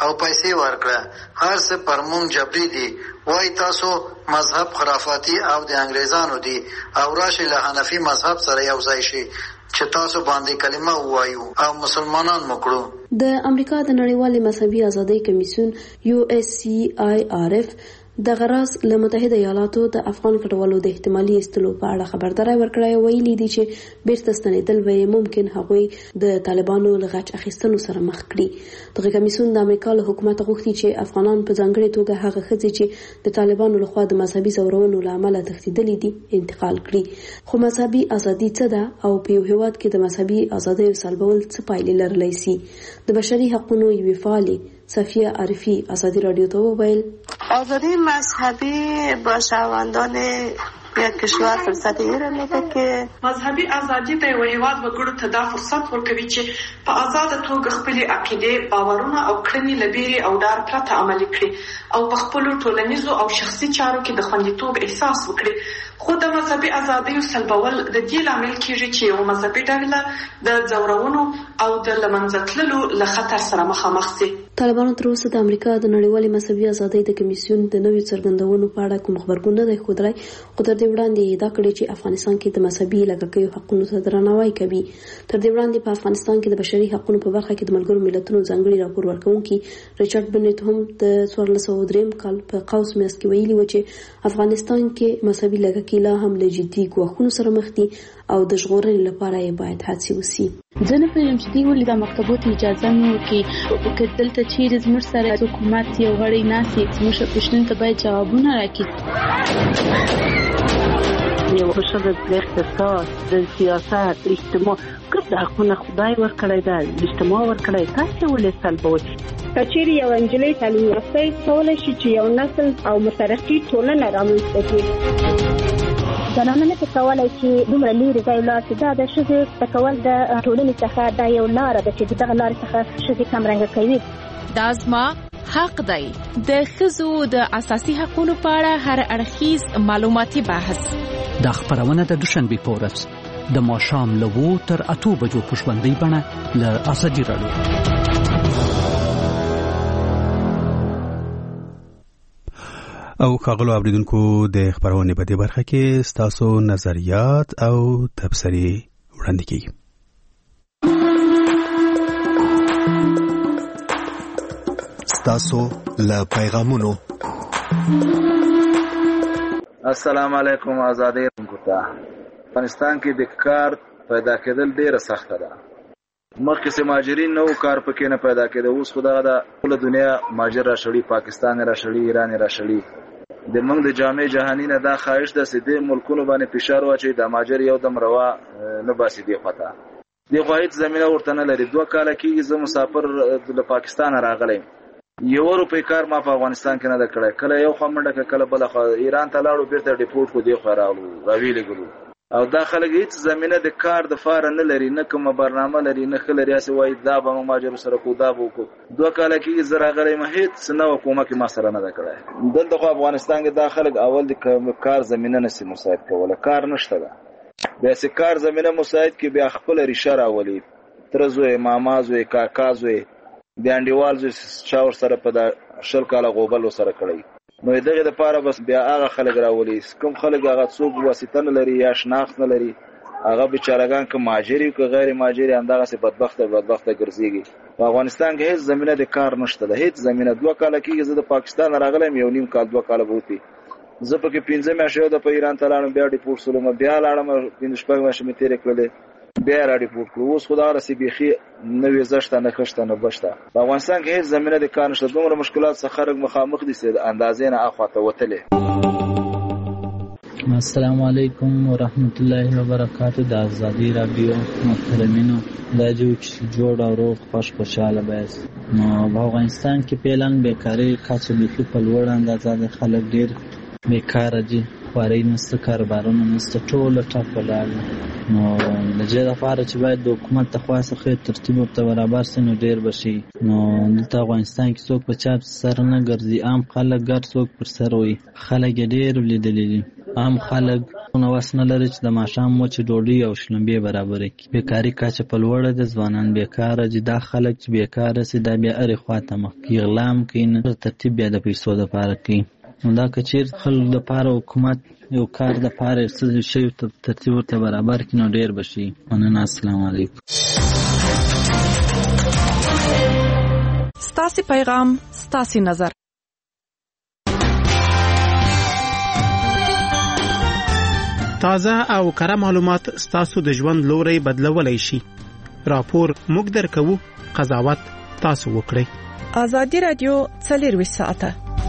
او پیسې ورکړه. هر څه پر مونږ جبري دي. وای تاسو مذهب خرافاتي او د انګریزانو دي او راشي له حنفي مذهب سره یو ځای شي چې تاسو باندې کلمه ووایو او مسلمانان مو کړو. د امریکا د نړیوالې مذهبي ازادۍ کمیسیون یو اس سی آی آر اف د غراس له متحده ایالاتو د افغان کډوالو د احتمالي ایستلو په اړه خبرداري ورکړې. ویلي دي چې بیرته ستنېدل به ممکن هغوی د طالبانو له غچ اخیستلو سره مخ کړي. دغه کمیسیون د امریکا له حکومت غوښتي چې افغانان په ځانګړي توګه هغه ښځې چې د طالبانو لخوا د مذهبي ځورونو له امله تښتېدلې دي انتقال کړي. خو مذهبي ازادي څه ده او په یو هېواد کې د مذهبي ازادۍ سلبول څه پایلې لرلی شي؟ د بشري حقوقو یوې فعالې صفیه عارفی ازادی رادیو ته وویل آزادی مذهبی با شهروندان یک کشور فرصت یې رامیده کې مذهبي ازادي د یو هېواد وګړو ته دا فرصت ورکوي چې په آزاده توګه خپلې عقیدې، باورونه او کړنې له بیرې او ډار پرته عملي کړي او په خپلو ټولنیزو او شخصي چارو کې د خوندیتوب احساس وکړي. خو د مذهبي ازادیو سلبول د دې لامل کېږي چې یو مذهبي ډله د ځورونو او د له منځه تللو له خطر سره مخامخ شي. طالبانو تر اوسه د امریکا د نړیوالې مذهبي ازادۍ د کمیسیون د نویو څرګندونو په اړه کوم خبرګون نه دی ښودلی، خو تر دې وړاندې یې ادعا کړې چې افغانستان کې د مذهبي لږکیو حقونو ته درناوی کوي. تر دې وړاندې په افغانستان کې د بشري حقونو په برخه کې د ملګرو ملتونو ځانګړي راپور ورکوونکي ریچارډ بنټ هم د څوارلس سوه درېیم کال په قوس میاشت کې ویلي و چې افغانستان کې مذهبي لږکي لا هم له جدي ګواښونو سره مخ دي او د ژغورنې لپاره یې باید هڅې وشي. زه نه پوهېږم چې دوی ولې دا مکتبو ته اجازه نه ورکوي. که دلته چیرې زموږ سره حکومت یو غړی ناست وي، زموږ پوښتنو ته باید جوابونه راکړي. یو ښځه د اقتصاد، د سیاست، اجتماع ګډ حقونه خدای ورکړی ده، اجتماع ورکړی، تاسې ولې سلبوئ؟ که چیرې یو نجلۍ تعلیم یافته کولی شي چې یو نسل او مترقي ټولنه رامنځته کړي. زنانه نه کولی چې دومره لرې ځای ولاړ شي. دا د ښځې زده کول د ټولنې څخه دا یو لاره ده چې دغه لارې څخه ښځې کمرنګه کوي. دا زما حق دی. د ښځو د اساسي حقوقو په اړه هر اړخیز معلوماتي بحث. دا خبرونه د دوشنبې په ورځ د ماښام له اوو تر اتو بجو په ژوندۍ بڼه له ازادي راډیو. او ښاغلو اوریدونکو د خبرونې په دې برخه کې ستاسو نظریات او تبصرې وړاندې کیږي. ستاسو له پیغامونو. السلام علیکم. آزادی ته افغانستان کې د کار پیدا کېدل ډیره سخته ده. مخکې چې مهاجرین نو کار پکې نه پیدا کېده، اوس خو دغه د ټوله دنیا مهاجر را شړي، پاکستان را شړي، ایران را شړي. د موږ د جامع جهانی نه دا خواهش ده چې د ملکونو باندې فشار واچوي د مهاجر یو دم روا نه باسي. دی خواته دی خو هیڅ زمینه ورته نه لري. دوه کاله کېږي زه مسافر د پاکستان راغلی، یو روپۍ کار ما په افغانستان کې نه ده کړی. کله یو خوا منډه کله بله خوا ایران ته لاړو، بیرته ډیپورټ کړو، دی خوا راغلو راویلېږلو. او دا خلک هیڅ زمینه د کار د فاره نه لري، نه کومه برنامه لري، نه ښه لري. هسې وایي دا به موږ مهاجرو سره کوو، دا به وکړو. دوه کاله کېږي زه راغلی یم، هېڅ نوه کومک ما سره نه ده کړی. دلته خو افغانستان کې دا خلک اول د کار زمینه نشي مساعد کولی، کار نشته ده. بیا چې کار زمینه مساعد کړي، بیا خپله ریشه راولي، تره زوی، ماما زوی، کاکا زوی، د انډیوال زوی چا ورسره په دا شل کاله غوبل ورسره کړی. نو دغه لپاره بس بیا هغه خلک راولي. کوم خلک هغه څوک واسطه نه لري یا شناخت نه لري، هغه بیچارهګان که مهاجر وي که غیر مهاجر وي، همدغسې بدبخته بدبخته ګرځېږي. په افغانستان کې هېڅ زمینه د کار نشته ده، هېڅ زمینه. دوه کاله کېږي زه د پاکستان راغلی یم، یو نیم کال دوه کاله به وتي. زه پکې پنځه میاشتې یو د په ایران ته لاړم، بیا ډیپورټ شولم، بیا لاړم پنځه شپږ میاشتې مې تېرې کړلې، بیا را ډیپورټ کړو. اوس خو دغسې بیخي نه ویزه شته، نه ښه شته، نه ښه شته. په افغانستان کې هېڅ زمینه د کار نشته. دومره مشکلات څخه خلک مخامخ دي چې د اندازې نه اخواته وتلې. السلام علیکم ورحمت الله وبرکاتہ. د ازادي رادیو محترمینو، دا جو جوړ او روغ خوش خوشاله بیاست. نو په افغانستان کې فعلاً بیکاري کچه بیخي په لوړ اندازه ده. خلک ډېر بیکاره دي، خوارۍ نشته، کاروبارونه نشته، ټوله ټپ ولاړ دي. نو د دې لپاره چې باید د حکومت د خوا څخه ترتیب ورته برابر شي، نو ډېر به شي. نو دلته افغانستان کې څوک په چا سر نه ګرځي، عام خلک ګر څوک پر سر وي. خلک یې ډېر لیدلي دي، عام خلک نو وسنه لري چې د ماښام مو چې ډوډۍ او شلمبې برابر کړي. بیکاری کچه په لوړه د ځوانان بیکاره دي. دا خلک چې بیکاره سي دا بیا اړې خواته مخ کې غلام کین ترتیب بیا د پیسو د پاره کوي. نو دا کچیر خلک د پاره حکومت یو کار د پاره څه شی ترتیب ورته برابر کړي نو ډیر بشي. مننه. السلام علیکم. ستاسو پیغام ستاسو نظر. تازه او کره معلومات ستاسو د ژوند لوري بدلولای شي. راپور موږ درکوو، قضاوت تاسو وکړئ. ازادي رادیو څلور ساعته.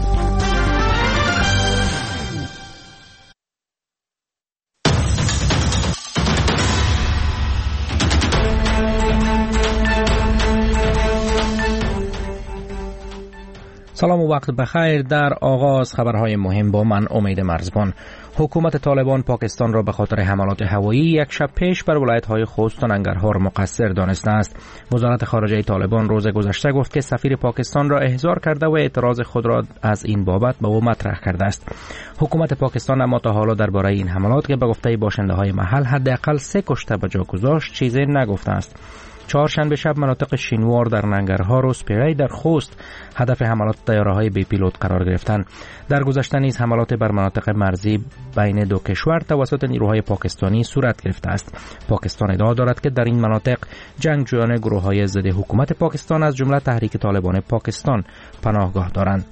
سلام و وقت بخیر. در آغاز خبرهای مهم با من امید مرزبان. حکومت طالبان پاکستان را به خاطر حملات هوایی یک شب پیش بر ولایت‌های خوست و ننگرهار مقصر دانسته است. وزارت خارجه طالبان روز گذشته گفت که سفیر پاکستان را احضار کرده و اعتراض خود را از این بابت به او مطرح کرده است. حکومت پاکستان اما تا حالا درباره این حملات که به گفته باشنده‌های محل حداقل سه کشته به جا گذاشت چیزی نگفته است. چهارشنبه شب مناطق شینوار در ننگرهار و سپیرای در خوست هدف حملات طیاره‌های بی پیلوت قرار گرفتند. در گذشته نیز حملات بر مناطق مرزی بین دو کشور توسط نیروهای پاکستانی صورت گرفته است. پاکستان ادعا دارد که در این مناطق جنگجویان گروه‌های ضد حکومت پاکستان از جمله تحریک طالبان پاکستان پناهگاه دارند.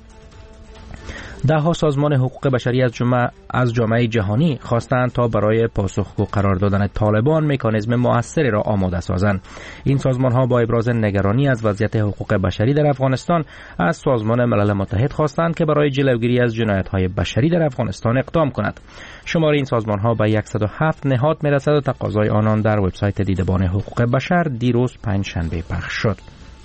ده ها سازمان حقوق بشری از جمله از جامعه جهانی خواستند تا برای پاسخگو قرار دادن طالبان مکانیزم مؤثری را آماده سازند. این سازمان ها با ابراز نگرانی از وضعیت حقوق بشری در افغانستان از سازمان ملل متحد خواستند که برای جلوگیری از جنایت های بشری در افغانستان اقدام کند. شماره این سازمان ها به صد و هفت نهاد میرسد و تقاضای آنان در وبسایت دیدبان حقوق بشر دیروز پنجشنبه پخش شد.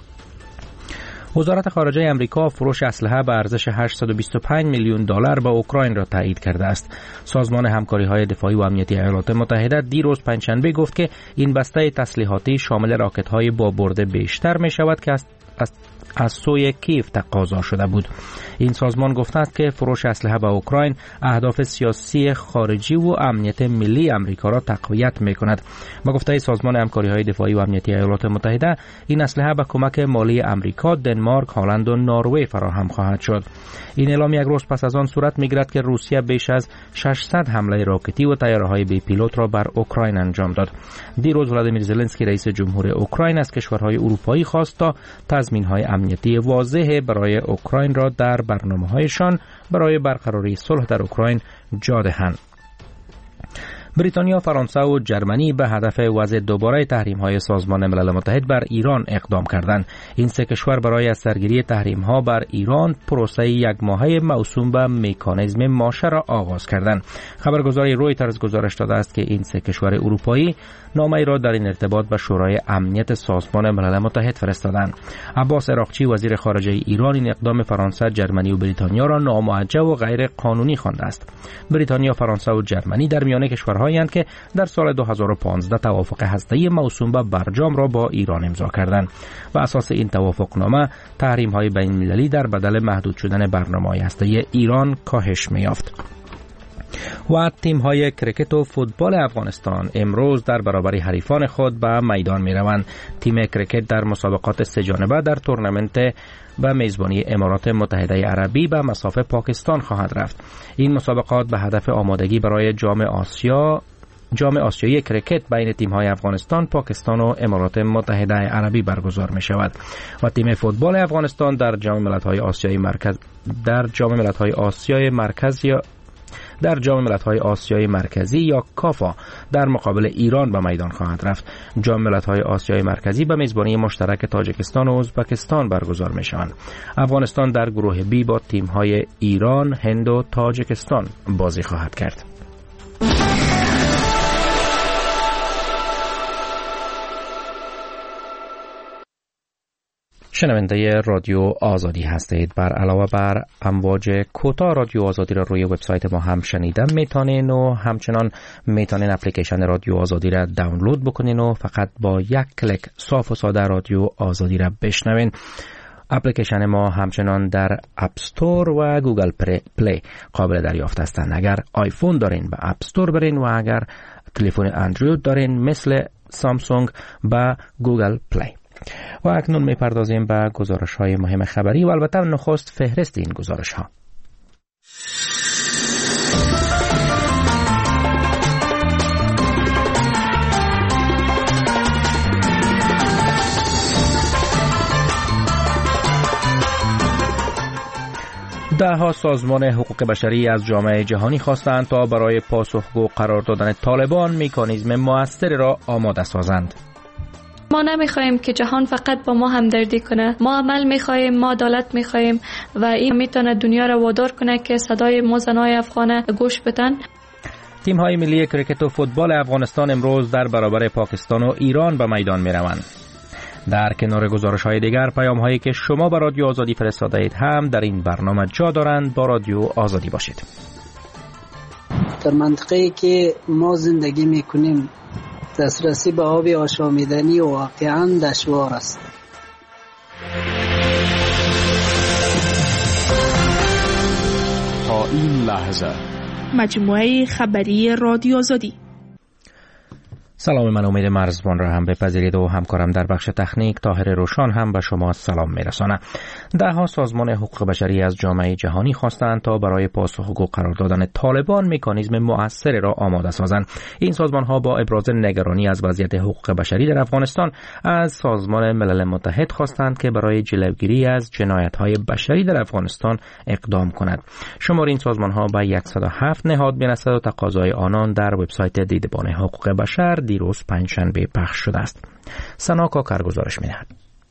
وزارت خارجه امریکا فروش اسلحه به ارزش هشتصد و بیست و پنج میلیون دلار به اوکراین را تایید کرده است. سازمان همکاری‌های دفاعی و امنیتی ایالات متحده دیروز پنجشنبه گفت که این بسته تسلیحاتی شامل راکت‌های با برد بیشتر می‌شود که از از سوی کیف تقاضا شده بود. این سازمان گفته است که فروش اسلحه به اوکراین اهداف سیاسی خارجی و امنیت ملی امریکا را تقویت می‌کند. با گفته سازمان همکاری‌های دفاعی و امنیتی ایالات متحده این اسلحه به کمک مالی امریکا، دنمارک، هلند و نروژ فراهم خواهد شد. این اعلام یک روز پس از آن صورت می‌گیرد که روسیه بیش از ششصد حمله راکتی و طیاره‌های بی پیلوت را بر اوکراین انجام داد. دیروز ولادیمیر زلنسکی رئیس جمهور اوکراین از کشورهای اروپایی خواست تا تضمین‌های امنیتی واضح برای اوکراین را در برنامه‌هایشان برای برقراری صلح در اوکراین جا دهند. بریتانیا، فرانسه و جرمنی به هدف وضع دوباره تحریم‌های سازمان ملل متحد بر ایران اقدام کردند. این سه کشور برای از سرگیری تحریم‌ها بر ایران پروسه یک ماهه موسوم به مکانیزم ماشه را آغاز کردند. خبرگزاری رویترز گزارش داده است که این سه کشور اروپایی نامه‌ای را در این ارتباط به شورای امنیت سازمان ملل متحد فرستادند. عباس عراقچی وزیر خارجه ایران این اقدام فرانسه، جرمنی و بریتانیا را ناموجه و غیر قانونی خوانده است. بریتانیا، فرانسه و جرمنی در میان کشورهایی هستند که در سال دو هزار و پانزده توافق هسته‌ای موسوم به برجام را با ایران امضا کردند. و اساس این توافقنامه تحریم‌های بین‌المللی در بدل محدود شدن برنامه‌های هسته‌ای ایران کاهش می‌یافت. و تیم‌های کرکت و فوتبال افغانستان امروز در برابر حریفان خود به میدان می‌روند. تیم کرکت در مسابقات سه جانبه در تورنمنت به میزبانی امارات متحده عربی به مصاف پاکستان خواهد رفت. این مسابقات به هدف آمادگی برای جام آسیا جام آسیایی کرکت بین تیم‌های افغانستان، پاکستان و امارات متحده عربی برگزار می‌شود. و تیم فوتبال افغانستان در جام ملت‌های آسیایی مرکز در جام ملت‌های آسیای مرکزی در جام ملت‌های آسیای مرکزی یا کافا در مقابل ایران به میدان خواهد رفت. جام ملت‌های آسیای مرکزی به میزبانی مشترک تاجیکستان و ازبکستان برگزار می‌شوند. افغانستان در گروه بی با تیم‌های ایران، هند و تاجیکستان بازی خواهد کرد. شنونده رادیو آزادی هستید. بر علاوه بر امواج کوتاه رادیو آزادی را روی وبسایت ما هم شنیدن میتونین و همچنان میتونین اپلیکیشن رادیو آزادی را دانلود بکنین و فقط با یک کلیک صاف و ساده رادیو آزادی را بشنوین. اپلیکیشن ما همچنان در اپ استور و گوگل پلی قابل دریافت هستند. اگر آیفون دارین به اپ استور برین و اگر تلفن اندروید دارین مثل سامسونگ به گوگل پلی. و اکنون میپردازیم به گزارش های مهم خبری و البته نخست فهرست این گزارش ها. ده ها سازمان حقوق بشری از جامعه جهانی خواستند تا برای پاسخگو قرار دادن طالبان مکانیزم مؤثری را آماده سازند. ما نمیخوایم که جهان فقط با ما همدردی کنه. ما عمل میخوایم، ما عدالت میخوایم و این میتونه دنیا را وادار کنه که صدای ما زنای افغان گوش بدن. تیم های ملی کریکت و فوتبال افغانستان امروز در برابر پاکستان و ایران به میدان میروند. در کنار گزارش های دیگر پیام هایی که شما به رادیو آزادی فرستاده اید هم در این برنامه جا دارند. با رادیو آزادی باشید. در منطقه‌ای که ما زندگی میکنیم دسترسی به آب آشامیدنی واقعاً دشوار است. تا این لحظه مجموعه خبری رادیو آزادی. سلام، من امید مرزبان را هم بپذیرید و همکارم در بخش تکنیک طاهر روشان هم به شما سلام میرسانم. ده ها سازمان حقوق بشری از جامعه جهانی خواستند تا برای پاسخگو قرار دادن طالبان مکانیزم مؤثری را آماده سازند. این سازمان ها با ابراز نگرانی از وضعیت حقوق بشری در افغانستان از سازمان ملل متحد خواستند که برای جلوگیری از جنایت های بشری در افغانستان اقدام کند. شمار این سازمان ها به صد و هفت نهاد میرسد و تقاضای آنان در وبسایت دیدبان حقوق بشر دیروز پنجشنبه پخش شده است. سنا کاکر گزارش می‌دهد.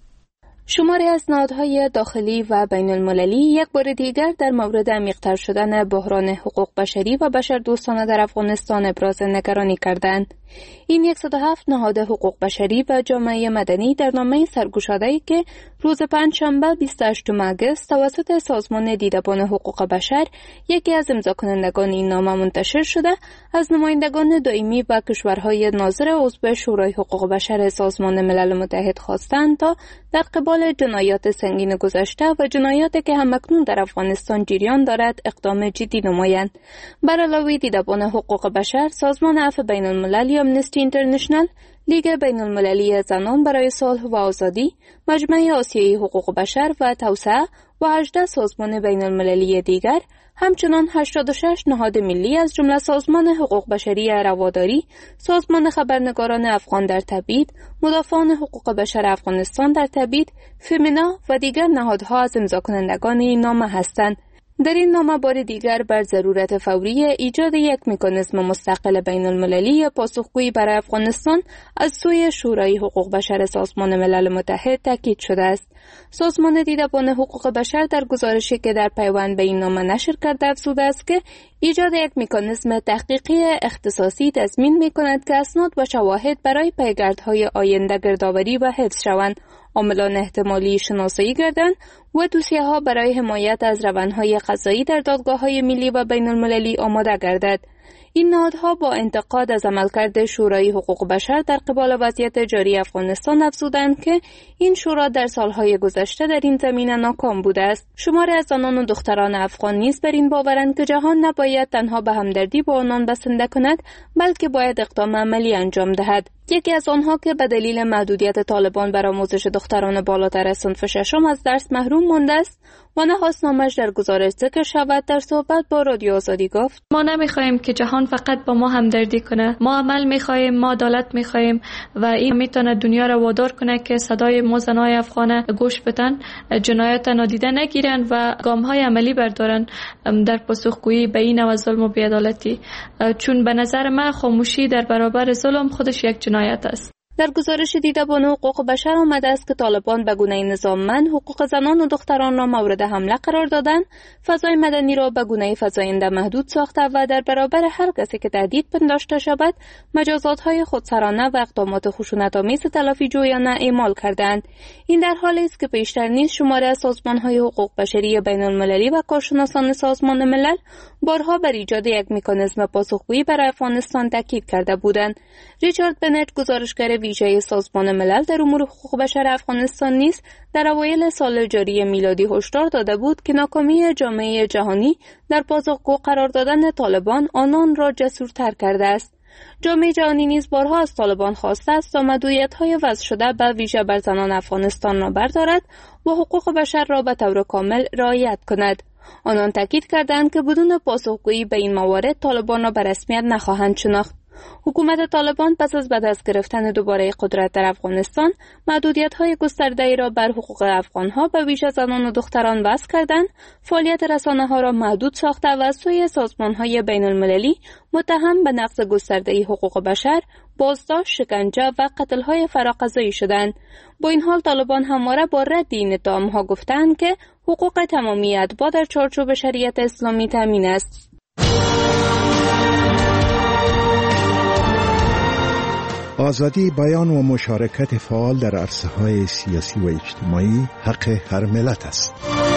شماری از نهادهای داخلی و بین المللی یک بار دیگر در مورد عمیق‌تر شدن بحران حقوق بشری و بشردوستانه در افغانستان ابراز نگرانی کردند. این صد و هفت نهاد حقوق بشری و جامعه مدنی در نامه سرگشاده‌ای که روز پنجشنبه بیست و هشتم آگوست توسط سازمان دیدبان حقوق بشر یکی از امضا کنندگان این نامه منتشر شده، از نمایندگان دائمی و کشورهای ناظر عضو شورای حقوق بشر سازمان ملل متحد خواستند تا در قبال جنایات سنگین گذشته و جنایاتی که همکنون در افغانستان جریان دارد اقدام جدی نمایند. بر علاوه دیدبان حقوق بشر، سازمان عفو بین المللی آمنستی اینترنشنال، لیگ بین المللی زنان برای صلح و آزادی، مجمع آسیایی حقوق بشر و توسعه و هجده سازمان بین المللی دیگر، همچنان هشتاد و شش نهاد ملی از جمله سازمان حقوق بشری رواداری، سازمان خبرنگاران افغان در تبعید، مدافعان حقوق بشر افغانستان در تبعید، فمینا و دیگر نهادها از امضا کنندگان این نامه هستند. در این نامه بار دیگر بر ضرورت فوری ایجاد یک مکانیزم مستقل بین المللی پاسخگویی برای افغانستان از سوی شورای حقوق بشر سازمان ملل متحد تاکید شده است. سازمان دیدبان حقوق بشر در گزارشی که در پیوند به این نامه نشر کرده افزوده است که ایجاد یک مکانیزم تحقیقی اختصاصی تضمین می‌کند که اسناد و شواهد برای پیگردهای آینده گردآوری و حفظ شوند، عاملان احتمالی شناسایی گردند و دوسیه‌ها برای حمایت از روندهای قضایی در دادگاه‌های ملی و بین المللی آماده گردد. این نهادها با انتقاد از عملکرد شورای حقوق بشر در قبال وضعیت جاری افغانستان افزودند که این شورا در سالهای گذشته در این زمینه ناکام بوده است. شماری از زنان و دختران افغان نیز بر این باورند که جهان نباید تنها به همدردی با آنان بسنده کند، بلکه باید اقدام عملی انجام دهد. یکی از آنها که به دلیل محدودیت طالبان بر آموزش دختران بالاتر از صنف ششم از درس محروم مانده است و نخواست نامش در گزارش ذکر شود، در صحبت با رادیو آزادی گفت: ما نمیخوایم که جهان فقط با ما همدردی کنه. ما عمل میخوایم، ما عدالت میخوایم و این میتونه دنیا را وادار کنه که صدای ما زنای افغان گوش بدن، جنایات نادیده نگیرن و گام‌های عملی بردارن در پاسخگویی به این نوع ظلم و بی‌عدالتی، چون به نظر من خاموشی در برابر ظلم خودش یک جنایت است. در گزارش دیدبان حقوق بشر آمده است که طالبان به گونه نظاممند حقوق زنان و دختران را مورد حمله قرار دادند، فضای مدنی را به گونه فزاینده محدود ساخته و در برابر هر کسی که تهدید پنداشته شود مجازات‌های خودسرانه و اقدامات خشونت‌آمیز تلافی جویانه اعمال کردند. این در حالی است که پیشتر نیز شماری از سازمان‌های حقوق بشری بین‌المللی و کارشناسان سازمان ملل بارها بر ایجاد یک مکانیزم پاسخگویی برای افغانستان تاکید کرده بودند. ریچارد بنت، گزارشگر ویژه سازمان ملل در امور حقوق بشر افغانستان نیز در اوایل سال جاری میلادی هشدار داده بود که ناکامی جامعه جهانی در پاسخگو قرار دادن طالبان آنان را جسورتر کرده است. جامعه جهانی نیز بارها از طالبان خواسته است تا محدودیت‌های وضع شده به ویژه بر زنان افغانستان را بردارد و حقوق بشر را به طور کامل رعایت کند. آنان تاکید کردند که بدون پاسخگویی به این موارد طالبان را به رسمیت نخواهند شناخت. حکومت طالبان پس از به دست گرفتن دوباره قدرت در افغانستان محدودیت‌های گسترده‌ای را بر حقوق افغان‌ها به ویژه زنان و دختران وضع کردند، فعالیت رسانه‌ها را محدود ساخته و از سوی سازمان‌های بین‌المللی متهم به نقض گسترده حقوق بشر، بازداشت، شکنجه و قتل‌های فراقضایی شدند. با این حال طالبان همواره با رد این اتهام‌ها گفتند که حقوق تمامی اتباع در چارچوب شریعت اسلامی تامین است. آزادی بیان و مشارکت فعال در عرصه‌های سیاسی و اجتماعی حق هر ملت است.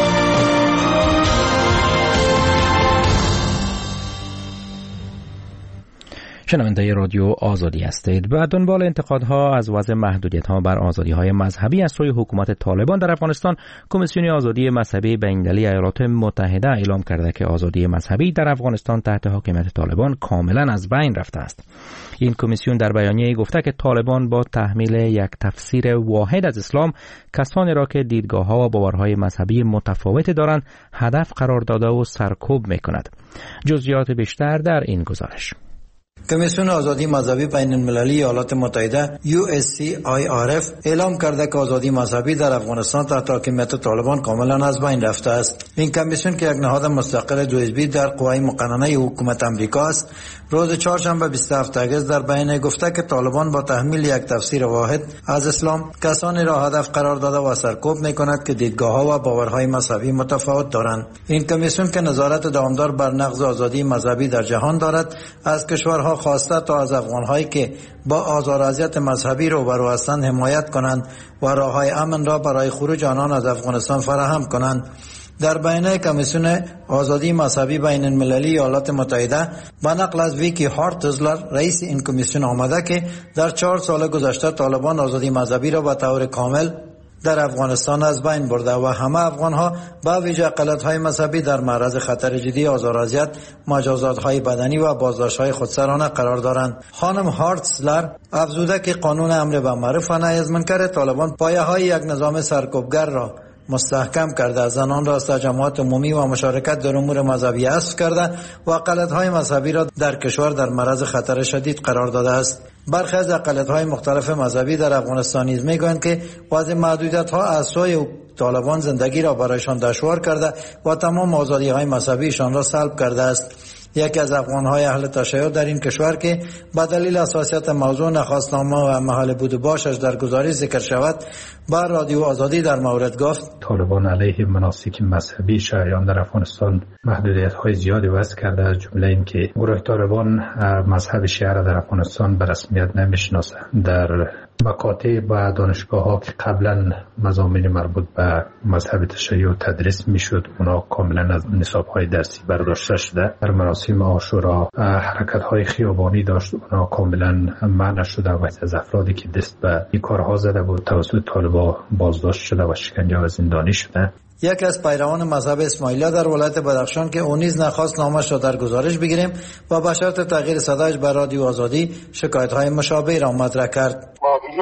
شنونده رادیو آزادی هستید. به دنبال انتقادها از وضع محدودیت‌ها بر آزادی‌های مذهبی از سوی حکومت طالبان در افغانستان، کمیسیون آزادی مذهبی بین‌المللی ایالات متحده اعلام کرده که آزادی مذهبی در افغانستان تحت حاکمیت طالبان کاملا از بین رفته است. این کمیسیون در بیانیه‌ای گفته که طالبان با تحمیل یک تفسیر واحد از اسلام کسانی را که دیدگاه‌ها و باورهای مذهبی متفاوت دارند هدف قرار داده و سرکوب می‌کند. جزئیات بیشتر در این گزارش. کمیسیون آزادی مذهبی بین المللی ایالات متحده یو اس سی آی آر اف اعلام کرده که آزادی مذهبی در افغانستان تحت حاکمیت طالبان کاملا از بین رفته است. این کمیسیون که یک نهاد مستقل دو حزبی در قوای مقننه حکومت آمریکا است، روز چهارشنبه بیست و هفت اگست در بیانیه گفته که طالبان با تحمیل یک تفسیر واحد از اسلام کسانی را هدف قرار داده و سرکوب می‌کند که دیدگاه‌ها و باورهای مذهبی متفاوت دارند. این کمیسیون که نظارت دوامدار بر نقض آزادی مذهبی در جهان دارد، از کشورها خواسته تا از افغان‌هایی که با آزار و اذیت مذهبی روبرو هستند حمایت کنند و راه‌های امن را برای خروج آنان از افغانستان فراهم کنند. در بیانیه کمیسیون آزادی مذهبی بین المللی ایالات متحده با نقل از ویکی هارتزلر رئیس این کمیسیون آمده که در چهار سال گذشته طالبان آزادی مذهبی را به طور کامل در افغانستان از بین برده و همه افغان‌ها با ویژه اقلیت‌های مذهبی در معرض خطر جدی آزار و اذیت، مجازات‌های بدنی و بازداشت‌های خودسرانه قرار دارند. خانم هارتزلر افزوده که قانون امر بالمعروف و نهی از منکر طالبان پایه‌های یک نظام سرکوبگر را مستحکم کرده، زنان را از تجمعات عمومی و مشارکت در امور مذهبی حذف کرده و اقلیت‌های مذهبی را در کشور در معرض خطر شدید قرار داده است. برخی از اقلیت‌های مختلف مذهبی در افغانستان نیز می‌گویند که وضع محدودیت‌ها از سوی طالبان زندگی را برایشان دشوار کرده و تمام آزادی‌های مذهبیشان را سلب کرده است. یکی از افغان‌های اهل تشیع در این کشور که به دلیل حساسیت موضوع نخواستنامه و محل بود و باشش در گزارش ذکر شود، با رادیو آزادی در مورد گفت طالبان علیه مناسک مذهبی شیعیان در افغانستان محدودیت‌های زیادی وضع کرده، از جمله اینکه گروه طالبان مذهب شیعه را در افغانستان به رسمیت نمی‌شناسد. در مکاتب و دانشگاه‌ها که قبلا مضامین مربوط به مذهب تشیع تدریس می‌شد، اونا کاملا از نصاب‌های درسی برداشته شده. در مراسم عاشورا حرکت‌های خیابانی داشت، اونا کاملا منع شده و از افرادی که دست به این کارها زده بود توسط طالبان بازداشت شده و شکنجه و زندانی شده. یکی از پیروان مذهب اسماعیلیه در ولایت بدخشان که اون نیز نخواست نامش را در گزارش بگیریم و به شرط تغییر صدایش به رادیو آزادی شکایت‌های مشابه را مطرح کرد.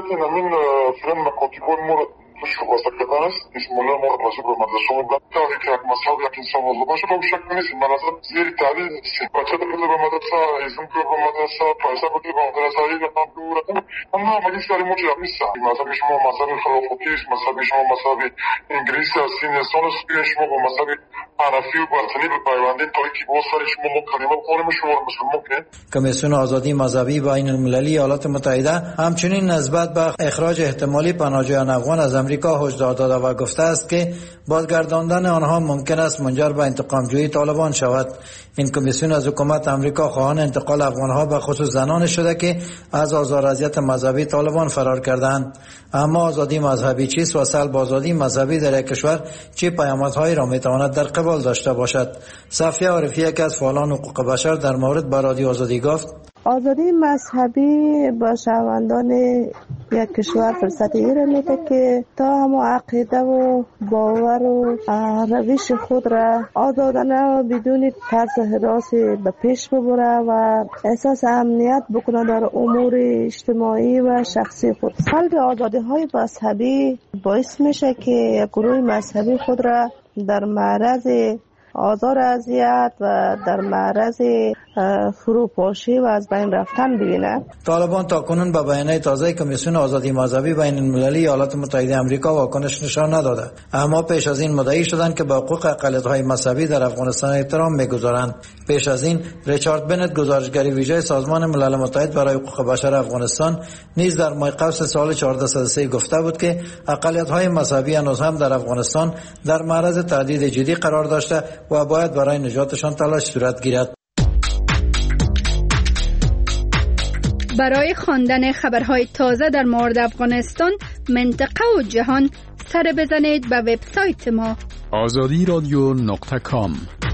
مشکل واسه کردن است اسمالا ما را بازی به مدرسه و داری که یک مذهب یک انسان وضع باشه تو شک نیست. من از زیر تعلیم نیست بچه بده به مدرسه ازم که به مدرسه پیسه بده به مدرسه ای که هم دور اما مگه سری موجود نیست. مذهب شما مذهب خلافتی است، مذهب شما مذهب انگلیسی است، این انسان است که شما با مذهب حنفی و باطنی به پیوندی طوری که با سر شما ما کلمه بخوریم شما مسلمان کنید. کمیسیون آزادی مذهبی بین المللی ایالات متحده همچنین نسبت به اخراج احتمالی پناهجویان افغان از امریکا هشدار داده و گفته است که بازگرداندن آنها ممکن است منجر به انتقام جویی طالبان شود. این کمیسیون از حکومت امریکا خواهان انتقال افغانها به خصوص زنان شده که از آزار و اذیت مذهبی طالبان فرار کردند. اما آزادی مذهبی چیست و سلب آزادی مذهبی در یک کشور چه پیامدهایی را میتواند در قبال داشته باشد؟ صفیه عارفی یکی از فعالان حقوق بشر در مورد با رادیو آزادی گفت آزادی مذهبی با شهروندان یک کشور فرصت این را میده که تا همه عقیده و باور و روش خود را آزادانه و بدون ترس حراس به پیش ببره و احساس امنیت بکنه در امور اجتماعی و شخصی خود. سلب آزادی های مذهبی باعث میشه که گروه مذهبی خود را در معرض آزار اذیت و در معرض فروپاشی و از بین رفتن ببینه. طالبان تاکنون به بیانیه تازه کمیسیون آزادی مذهبی بین المللی ایالات متحده آمریکا واکنش نشان نداده، اما پیش از این مدعی شدند که به حقوق اقلیت‌های مذهبی در افغانستان احترام می‌گذارند. پیش از این ریچارد بنت، گزارشگر ویژه سازمان ملل متحد برای حقوق بشر افغانستان، نیز در ماه قوس سال چهارده صد و سه گفته بود که اقلیت‌های مذهبی هنوز هم در افغانستان در معرض تهدید جدی قرار داشته و باید برای نجاتشان تلاش صورت گیرد. برای خواندن خبرهای تازه در مورد افغانستان، منطقه و جهان، سر بزنید به وبسایت ما آزادی رادیو نقطه کام.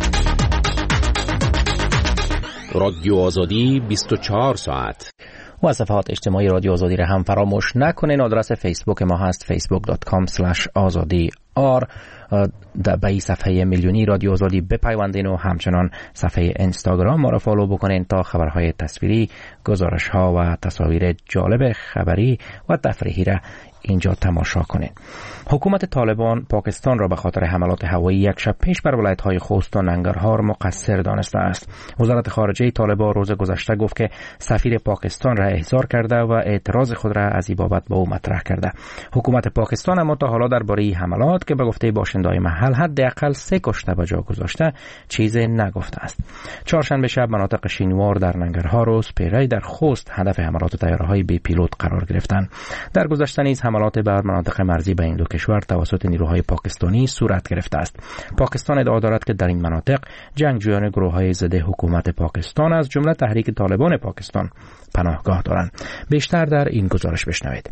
رادیو آزادی بیست و چهار ساعت. و صفحات اجتماعی رادیو آزادی را هم فراموش نکنین. آدرس فیسبوک ما هست فیسبوک دات کام اسلش آزادی آر. به این صفحه میلیونی رادیو آزادی بپیوندین و همچنان صفحه اینستاگرام ما را فالو بکنین تا خبرهای تصویری، گزارش ها و تصاویر جالب خبری و تفریحی را اینجا تماشا کنین. حکومت طالبان پاکستان را به خاطر حملات هوایی یک شب پیش بر ولایت‌های خوست و ننگرهار مقصر دانسته است. وزارت خارجه طالبان روز گذشته گفت که سفیر پاکستان را احضار کرده و اعتراض خود را از این بابت با او مطرح کرده. حکومت پاکستان اما تا حالا درباره حملات که به گفته باشنده‌های محل حداقل سه کشته به جا گذاشته چیزی نگفته است. چهارشنبه شب مناطق شینوار در ننگرهار و سپیرای در خوست هدف حملات طیاره‌های بی پیلوت قرار گرفتند. در گذشته نیز حملات بر مناطق مرزی بین دو کشور توسط نیروهای پاکستانی صورت گرفته است. پاکستان ادعا دارد که در این مناطق جنگجویان گروه‌های ضد حکومت پاکستان از جمله تحریک طالبان پاکستان پناهگاه دارند. بیشتر در این گزارش بشنوید.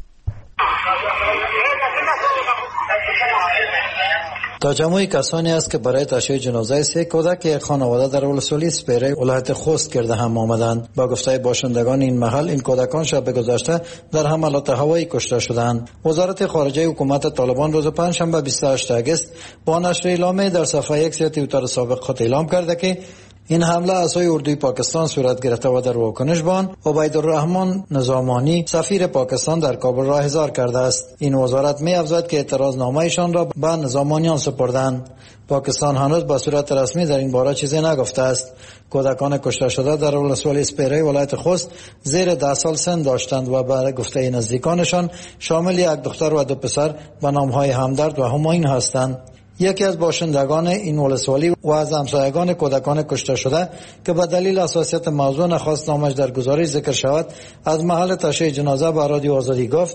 تجمع کسانی است که برای تشییع جنازه سه کودک یک خانواده در ولسوالی سپیره ولایت خوست گرد هم آمدند. با گفته باشندگان این محل، این کودکان شب گذشته در حملات هوایی کشته شدند. وزارت خارجه حکومت طالبان روز پنجشنبه بیست و هشتم آگوست با نشر اعلامیه در صفحه یک توییتر سابق خود اعلام کرده که این حمله از سوی اردوی پاکستان صورت گرفته و در واکنش به آن عبیدالرحمن نظامانی سفیر پاکستان در کابل را احضار کرده است. این وزارت می افزاید که اعتراض نامه‌شان را به نظامانیان سپردند. پاکستان هنوز به صورت رسمی در این باره چیزی نگفته است. کودکان کشته شده در ولسوالی سپیره ولایت خوست زیر ده سال سن داشتند و به گفته نزدیکانشان شامل یک دختر و دو پسر به نام‌های همدرد و همایون هستند. یکی از باشندگان این ولسوالی و از همسایگان کودکان کشته شده که به دلیل حساسیت موضوع نخواست نامش در گزارش ذکر شود، از محل تشییع جنازه به رادیو آزادی گفت: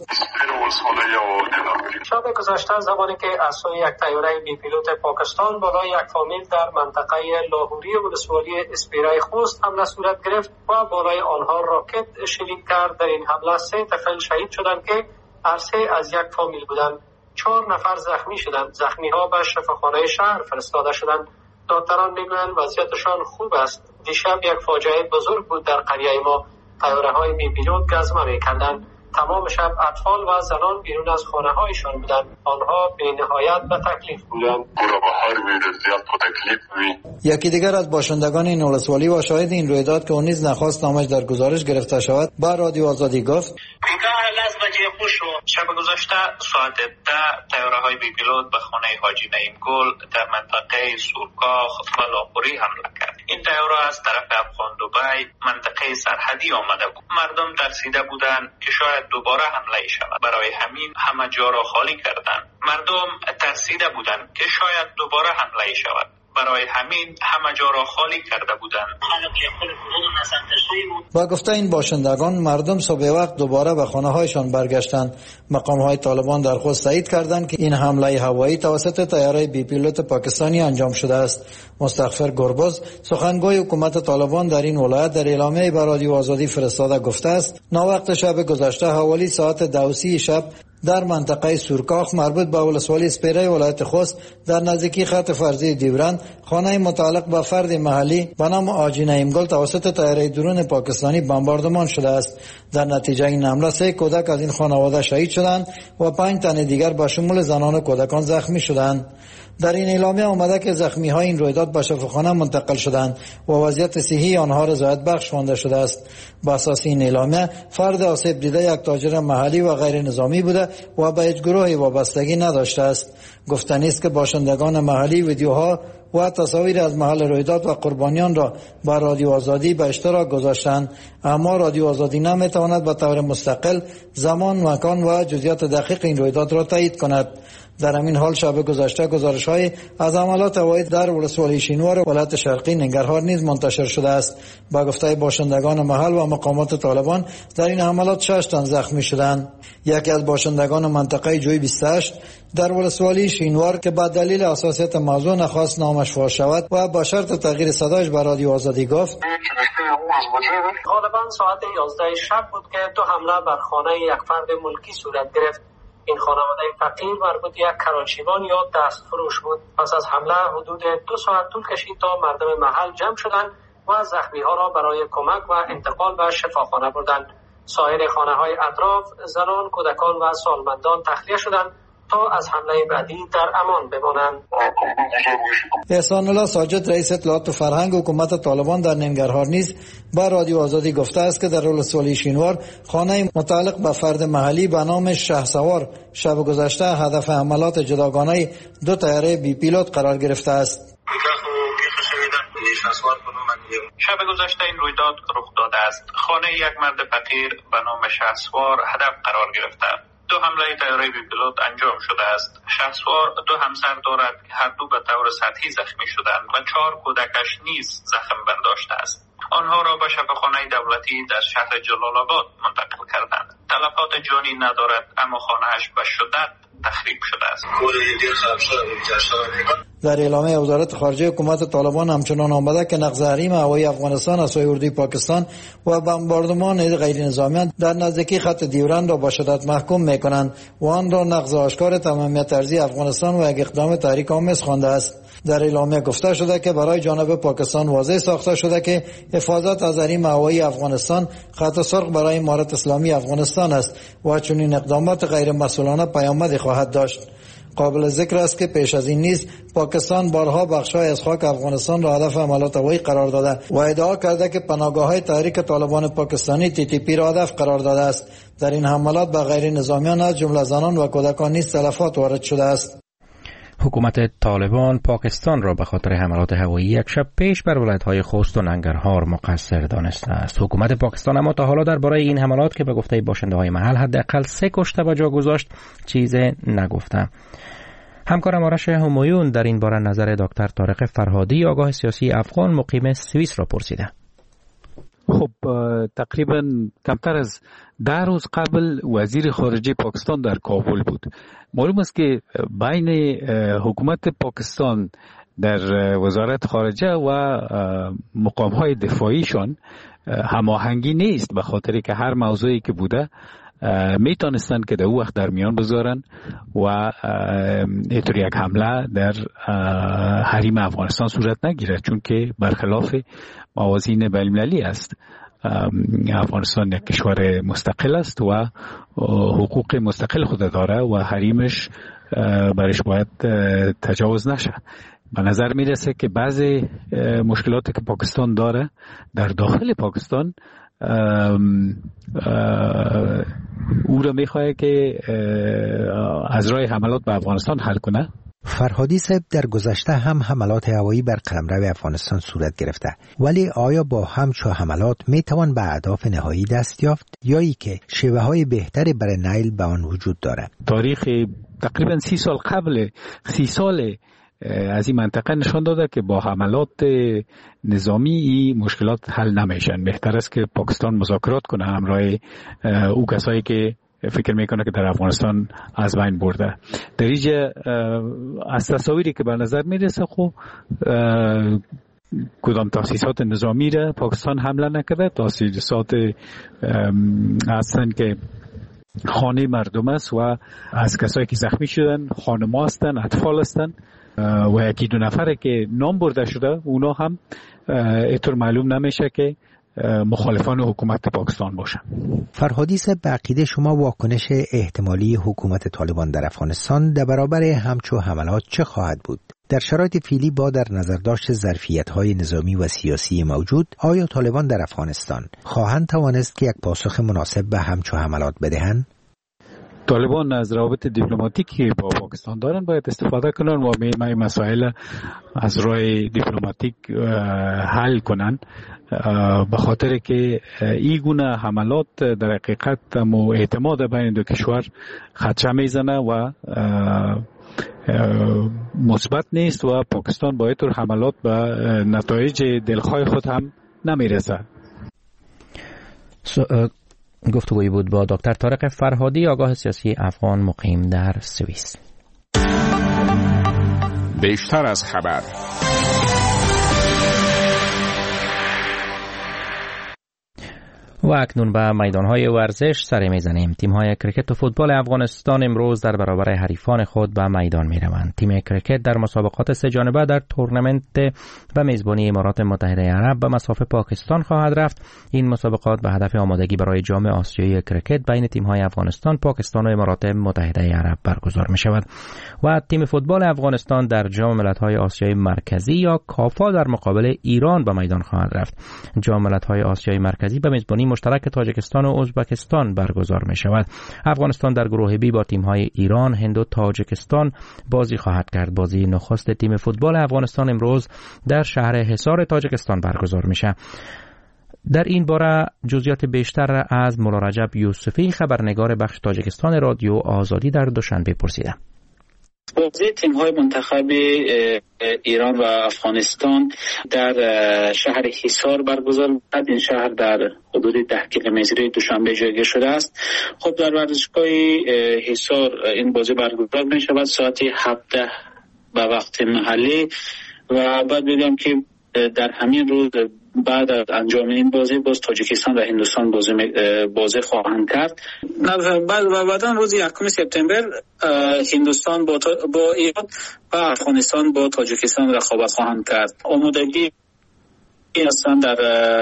شب گذشته زمانی که از سوی یک طیاره بی پیلوت پاکستان بالای یک فامیل در منطقه لاهوری ولسوالی اسپیرای خوست حمله صورت گرفت و بالای آنها راکت شلیک کرد. در این حمله سه طفل شهید شدند که هر سه از یک فامیل بودند. چهار نفر زخمی شدند. زخمی ها به شفاخانه شهر فرستاده شدند. دکتران میگویند وضعیتشان خوب است. دیشب یک فاجعه بزرگ بود در قریه ما. طیاره های بی پیلوت گزمه میکردند. تمام شب اطفال و زنان بیرون از خانه هایشان بودند. آنها به نهایت به تکلیف بودند. یکی دیگر از باشندگان این ولسوالی و شاهد این رویداد که اون نیز نخواست نامش در گزارش گرفته شود با رادیو آزادی گفت: شب گذشته ساعت ده طیاره های بی پیلوت به خانه حاجی نعیم گل در منطقه سورکاخ و لاهوری حمله کرد. این طیاره از طرف افغان دبی منطقه سرحدی آمده بود. مردم ترسیده بودند که شاید دوباره حمله شود. برای همین همه جا را خالی کردند. مردم ترسیده بودند که شاید دوباره حمله شود. برای همین همه جا را خالی کرده بودند. با گفته این باشندگان، مردم صبح وقت دوباره به خانه هایشان برگشتند. مقام های طالبان در خوست تایید کردند که این حمله هوایی توسط طیاره بی پیلوت پاکستانی انجام شده است. مستغفر گربز، سخنگوی حکومت طالبان در این ولایت، در اعلامیه به رادیو آزادی فرستاده گفته است: ناوقت شب گذشته حوالی ساعت دو و سی شب در منطقه سورکاخ مربوط به ولسوالی سپیره ولایت خوست در نزدیکی خط فرضی دیورند خانه متعلق به فرد محلی به نام آجی نعیمگل توسط طیاره درون پاکستانی بمباردمان شده است. در نتیجه این حمله سه کودک از این خانواده شهید شدند و پنج تن دیگر به شمول زنان و کودکان زخمی شدند. در این اعلامیه آمده که زخمی های این رویداد به شفاخانه منتقل شدند و وضعیت صحی آنها رضایت بخش خوانده شده است. بر اساس این اعلامیه فرد آسیب دیده یک تاجر محلی و غیر نظامی بوده و به هیچ گروهی وابستگی نداشته است. گفتنی است که باشندگان محلی ویدیوها و تصاویر از محل رویداد و قربانیان را بر رادیو آزادی به اشتراک گذاشتند، اما رادیو آزادی نمیتواند به طور مستقل زمان، مکان و جزئیات دقیق این رویداد را تایید کند. در همین حال شب گذشته گزارش‌های از حملات هوایی در ولسوالی شینوار ولایت شرقی ننگرهار نیز منتشر شده است. با گفته باشندگان محل و مقامات طالبان در این حملات شش تن زخمی شدند. یکی از باشندگان منطقه جوی بیست و هشت در ولسوالی شینوار که به دلیل حساسیت موضوع نخواست نامش فاش شود و با شرط تغییر صدایش به رادیو آزادی گفت: غالبا ساعت یازده شب بود که دو حمله بر خانه یک فرد ملکی صورت گرفت. این خانواده فقیر مربوط یک کراچیوان یا دست فروش بود. پس از حمله حدود دو ساعت طول کشید تا مردم محل جمع شدند و زخمی ها را برای کمک و انتقال به شفاخانه بردند. سایر خانه های اطراف زنان، کودکان و سالمندان تخلیه شدند تا از حمله بعدی در امان بمانند. احسان الله ساجد رئیس اطلاعات و فرهنگ حکومت طالبان در ننگرهار نیز با رادیو آزادی گفته است که در ولسوالی شینوار خانه متعلق به فرد محلی به نام شهسوار شب گذشته هدف حملات جداگانه دو طیاره بی پیلوت قرار گرفته است. شب گذشته این رویداد رخ داده است. خانه یک مرد فقیر به نام شهسوار هدف قرار گرفته. دو حمله طیاره بی پیلوت انجام شده است. شهسوار دو همسر دارد که هر دو به طور سطحی زخمی شدند و چهار کودکش نیز زخم برداشته است. آنها را به شفاخانه دولتی در شهر جلال آباد منتقل کردند. تلفات جانی ندارد اما خانه‌اش به شدت تخریب شده است. در اعلامیه وزارت خارجه حکومت طالبان همچنان آمده که نقض حریم هوایی افغانستان از سوی اردوی پاکستان و بمباردمان غیر نظامیان در نزدیکی خط دیورند را با شدت محکوم میکنند و آن را نقض آشکار تمامیت ارضی افغانستان و یک اقدام تحریک آمیز خوانده است. در اعلامیه گفته شده که برای جانب پاکستان واضح ساخته شده که حفاظت از حریم هوایی افغانستان خط سرخ برای امارت اسلامی افغانستان است و چنین اقدامات غیر مسئولانه پیامدی خواهد داشت. قابل ذکر است که پیش از این نیز پاکستان بارها بخشای از خاک افغانستان را هدف حملات هوایی قرار داده و ادعا کرده که پناهگاه‌های تحریک طالبان پاکستانی تی تی پی را هدف قرار داده است. در این حملات به غیر نظامیان از جمله زنان و کودکان نیز تلفات وارد شده است. حکومت طالبان پاکستان را به خاطر حملات هوایی یک شب پیش بر ولایت‌های خوست و ننگرهار مقصر دانسته است. حکومت پاکستان اما تا حالا درباره این حملات که به گفته باشنده‌های محل حداقل سه کشته به جا گذاشت چیزی نگفته. همکارم آرش همایون در این باره نظر دکتر طارق فرهادی آگاه سیاسی افغان مقیم سوئیس را پرسیده. خب تقریبا کمتر از ده روز قبل وزیر خارجه پاکستان در کابل بود. معلوم است که بین حکومت پاکستان در وزارت خارجه و مقام‌های دفاعیشان هماهنگی نیست، به خاطر که هر موضوعی که بوده میتونستند که در او وقت در میان بذارن و اینطور یک حمله در حریم افغانستان صورت نگیره، چون که برخلاف موازین بین‌المللی است. افغانستان یک کشور مستقل است و حقوق مستقل خود داره و حریمش برش باید تجاوز نشه. به نظر میرسه که بعضی مشکلاتی که پاکستان داره در داخل پاکستان او را میخواه که از راه حملات به افغانستان حل کنه. فرهادی صاحب در گذشته هم حملات هوایی بر قلمرو افغانستان صورت گرفته، ولی آیا با همچو حملات میتوان به اهداف نهایی دست یافت یا ای که شیوه های بهتری برای نیل به آن وجود دارد؟ تاریخ تقریبا سی سال قبل سی سال از این منطقه نشان داده که با حملات نظامی این مشکلات حل نمیشن. بهتر است که پاکستان مذاکرات کنه همراه او کسایی که فکر میکنه که در افغانستان از بین برده. در اینجا از تصاویری که به نظر میرسه خب کدام تاسیسات نظامی را پاکستان حمله نکرده. تاسیسات هستن که خانه مردم است و از کسایی که زخمی شدن خانم هستن، اطفال هستن و یکی دو نفره که نام برده شده اونا هم اینطور معلوم نمیشه که مخالفان حکومت پاکستان باشن. فرهادی صاحب، به عقیده شما واکنش احتمالی حکومت طالبان در افغانستان در برابر همچو حملات چه خواهد بود؟ در شرایط فعلی با در نظر داشت ظرفیت‌های نظامی و سیاسی موجود، آیا طالبان در افغانستان خواهند توانست که یک پاسخ مناسب به همچو حملات بدهند؟ طالبان از روابط دیپلماتیکی با پاکستان دارن باید استفاده کنن و می مسائل از راه دیپلماتیک حل کنن، به خاطر که این گونه حملات در حقیقت مو اعتماد بین دو کشور خدشه میزنه و مثبت نیست و پاکستان با اینطور حملات به نتایج دلخواه خود هم نمیرسه. گفتگویی بود با دکتر طارق فرهادی، آگاه سیاسی افغان مقیم در سوئیس. بیشتر از خبر. و اکنون به میدانهای ورزش سر میزنیم. تیم‌های کرکت و فوتبال افغانستان امروز در برابر حریفان خود به میدان میروند. تیم کرکت در مسابقات سه جانبه در تورنمنت به میزبانی امارات متحده عرب به مصاف پاکستان خواهد رفت. این مسابقات به هدف آمادگی برای جام آسیایی کرکت بین تیم‌های افغانستان، پاکستان و امارات متحده عرب برگزار می‌شود. و تیم فوتبال افغانستان در جام ملت‌های آسیای مرکزی یا کافا در مقابل ایران به میدان خواهد رفت. جام ملت‌های آسیای مرکزی به میزبانی مشترک تاجیکستان و ازبکستان برگزار می شود. افغانستان در گروه بی با تیم‌های ایران، هند و تاجیکستان بازی خواهد کرد. بازی نخست تیم فوتبال افغانستان امروز در شهر حصار تاجیکستان برگزار میشه. در این باره جزئیات بیشتر از مولا رجب یوسفی، خبرنگار بخش تاجیکستان رادیو آزادی، در دوشنبه پرسیدم. بازی تیم‌های منتخب ایران و افغانستان در شهر حصار برگزار شد. این شهر در حدود ده کیلومتری دوشنبه جایگاه شده است. خب در ورزشگاه حصار این بازی برگزار می شود ساعت هفده به وقت محلی و بعد بگم که در همین روز بعد از انجام این بازی باز تاجیکستان و هندوستان بازی بازی خواهند کرد. بعد و بعدا روز یکم سپتامبر هندوستان با با ایران و افغانستان با تاجیکستان رقابت خواهند کرد. آمادگی هستند در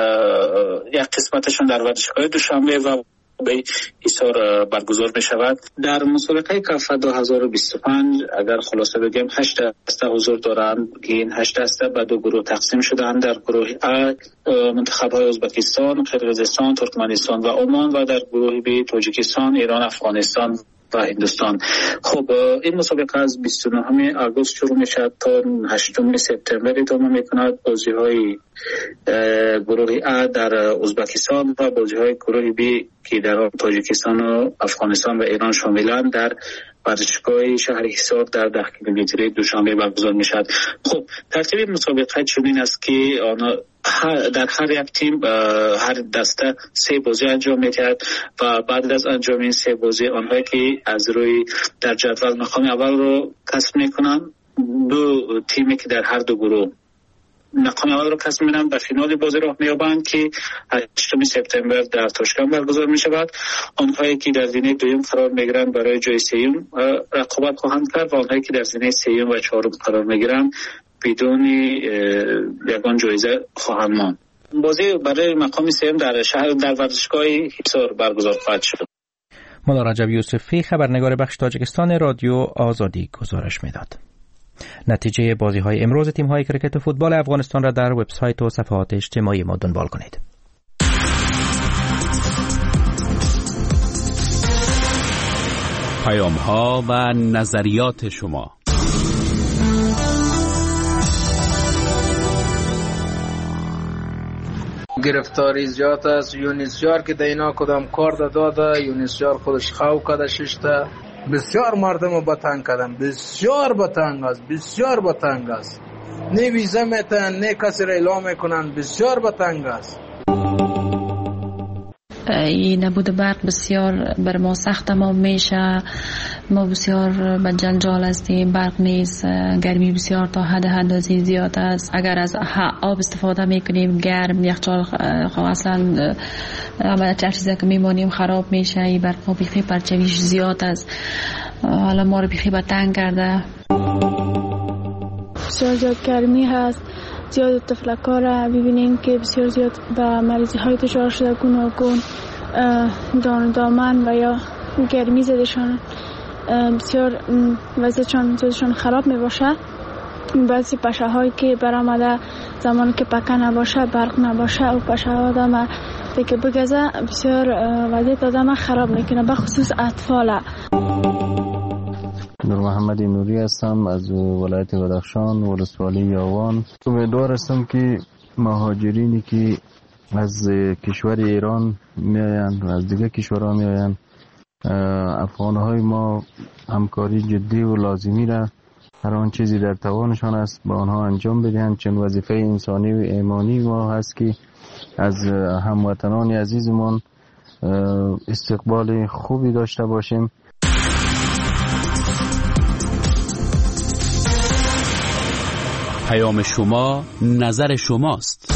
یک قسمتشون در ورزشگاه دوشنبه و به حصار برگزار می شود. در مسابقه کافا دو هزار و بیست و پنج اگر خلاصه بگم هشت دسته حضور دارند که این هشت دسته به دو گروه تقسیم شدند. در گروه A منتخب های ازبکستان، قرقیزستان، ترکمنستان و عمان و در گروه B تاجیکستان، ایران، افغانستان و هندوستان. خب این مسابقه از بیست و نه آگوست شروع می شود تا هشتم سپتامبر ادامه می کند. بازی های گروه A در ازبکستان و بازی های گروه B که در تاجیکستان و افغانستان و ایران شاملند در ورزشگاه شهر حصار در ده کیلومتری دوشنبه برگزار می شود. خب ترتیب مسابقه چنین است که آنها در هر یک تیم هر دسته سه بازی انجام می‌دهد و بعد از انجام این سه بازی آنهایی که از روی در جدول مقام اول رو کسب می‌کنند، دو تیمی که در هر دو گروه مقام اول رو کسب می‌کنند به فینال بازی راه می‌یابند که هشتم سپتامبر در تاشکند برگزار می‌شود. آنهایی که در زینه دوم قرار می‌گیرند برای جای سوم رقابت خواهند کرد و آنهایی که در زینه سوم و چهارم قرار می‌گیرند بدون یگان جایزه خواهند ماند. بازی برای مقام سوم در شهر در ورزشگاه حصار برگزار خواهد شد. مولا رجب یوسفی، خبرنگار بخش تاجیکستان رادیو آزادی، گزارش میداد. نتیجه بازی‌های امروز تیم‌های کرکت و فوتبال افغانستان را در وبسایت و صفحات اجتماعی ما دنبال کنید. پیام‌ها و نظریات شما. گرفتاری زیاد است. یونیسیار که دینا کدام کار داده، یونیسیار خودش خواو کده ششته. بسیار مردم رو بتنگ کردن، بسیار بتنگ است، بسیار بتنگ است. نه ویزه میتن، نه کسی را اعلام میکنن، بسیار بتنگ است. این نبود برق بسیار بر ما سخت تمام میشه. ما بسیار به جنجال هستیم، برق نیست، گرمی بسیار تا حد حدازی زیاد است. اگر از آب استفاده میکنیم گرم یخچال اصلا هر چیزی که میمانیم خراب میشه. این برق بیخی پرچویش زیاد است، حالا ما رو بیخی به تنگ کرده. بسیار زیاد گرمی هست، زیاد تفلکا را ببینیم که بسیار زیاد به مریضی های دچار شده، گوناگون دان دامن و یا گرمی زدشان بسیار وضعشان زیادشان خراب می باشه. بعضی پشه هایی که برآمده زمانی که پکه نباشه، برق نباشه و پشه ها آدم که بگذه بسیار وضعیت آدم خراب میکنه، به خصوص اطفال. نور محمد نوری هستم از ولایت بدخشان، ولسوالی یاوان. امیدوار هستم که مهاجرینی که از کشور ایران میآیند و از دیگه کشورها میآیند، افغانهای ما همکاری جدی و لازمی را هر آن چیزی در توانشان است با آنها انجام بدهند، چون وظیفه انسانی و ایمانی ما هست که از هموطنان عزیزمان استقبال خوبی داشته باشیم. پیام شما نظر شماست.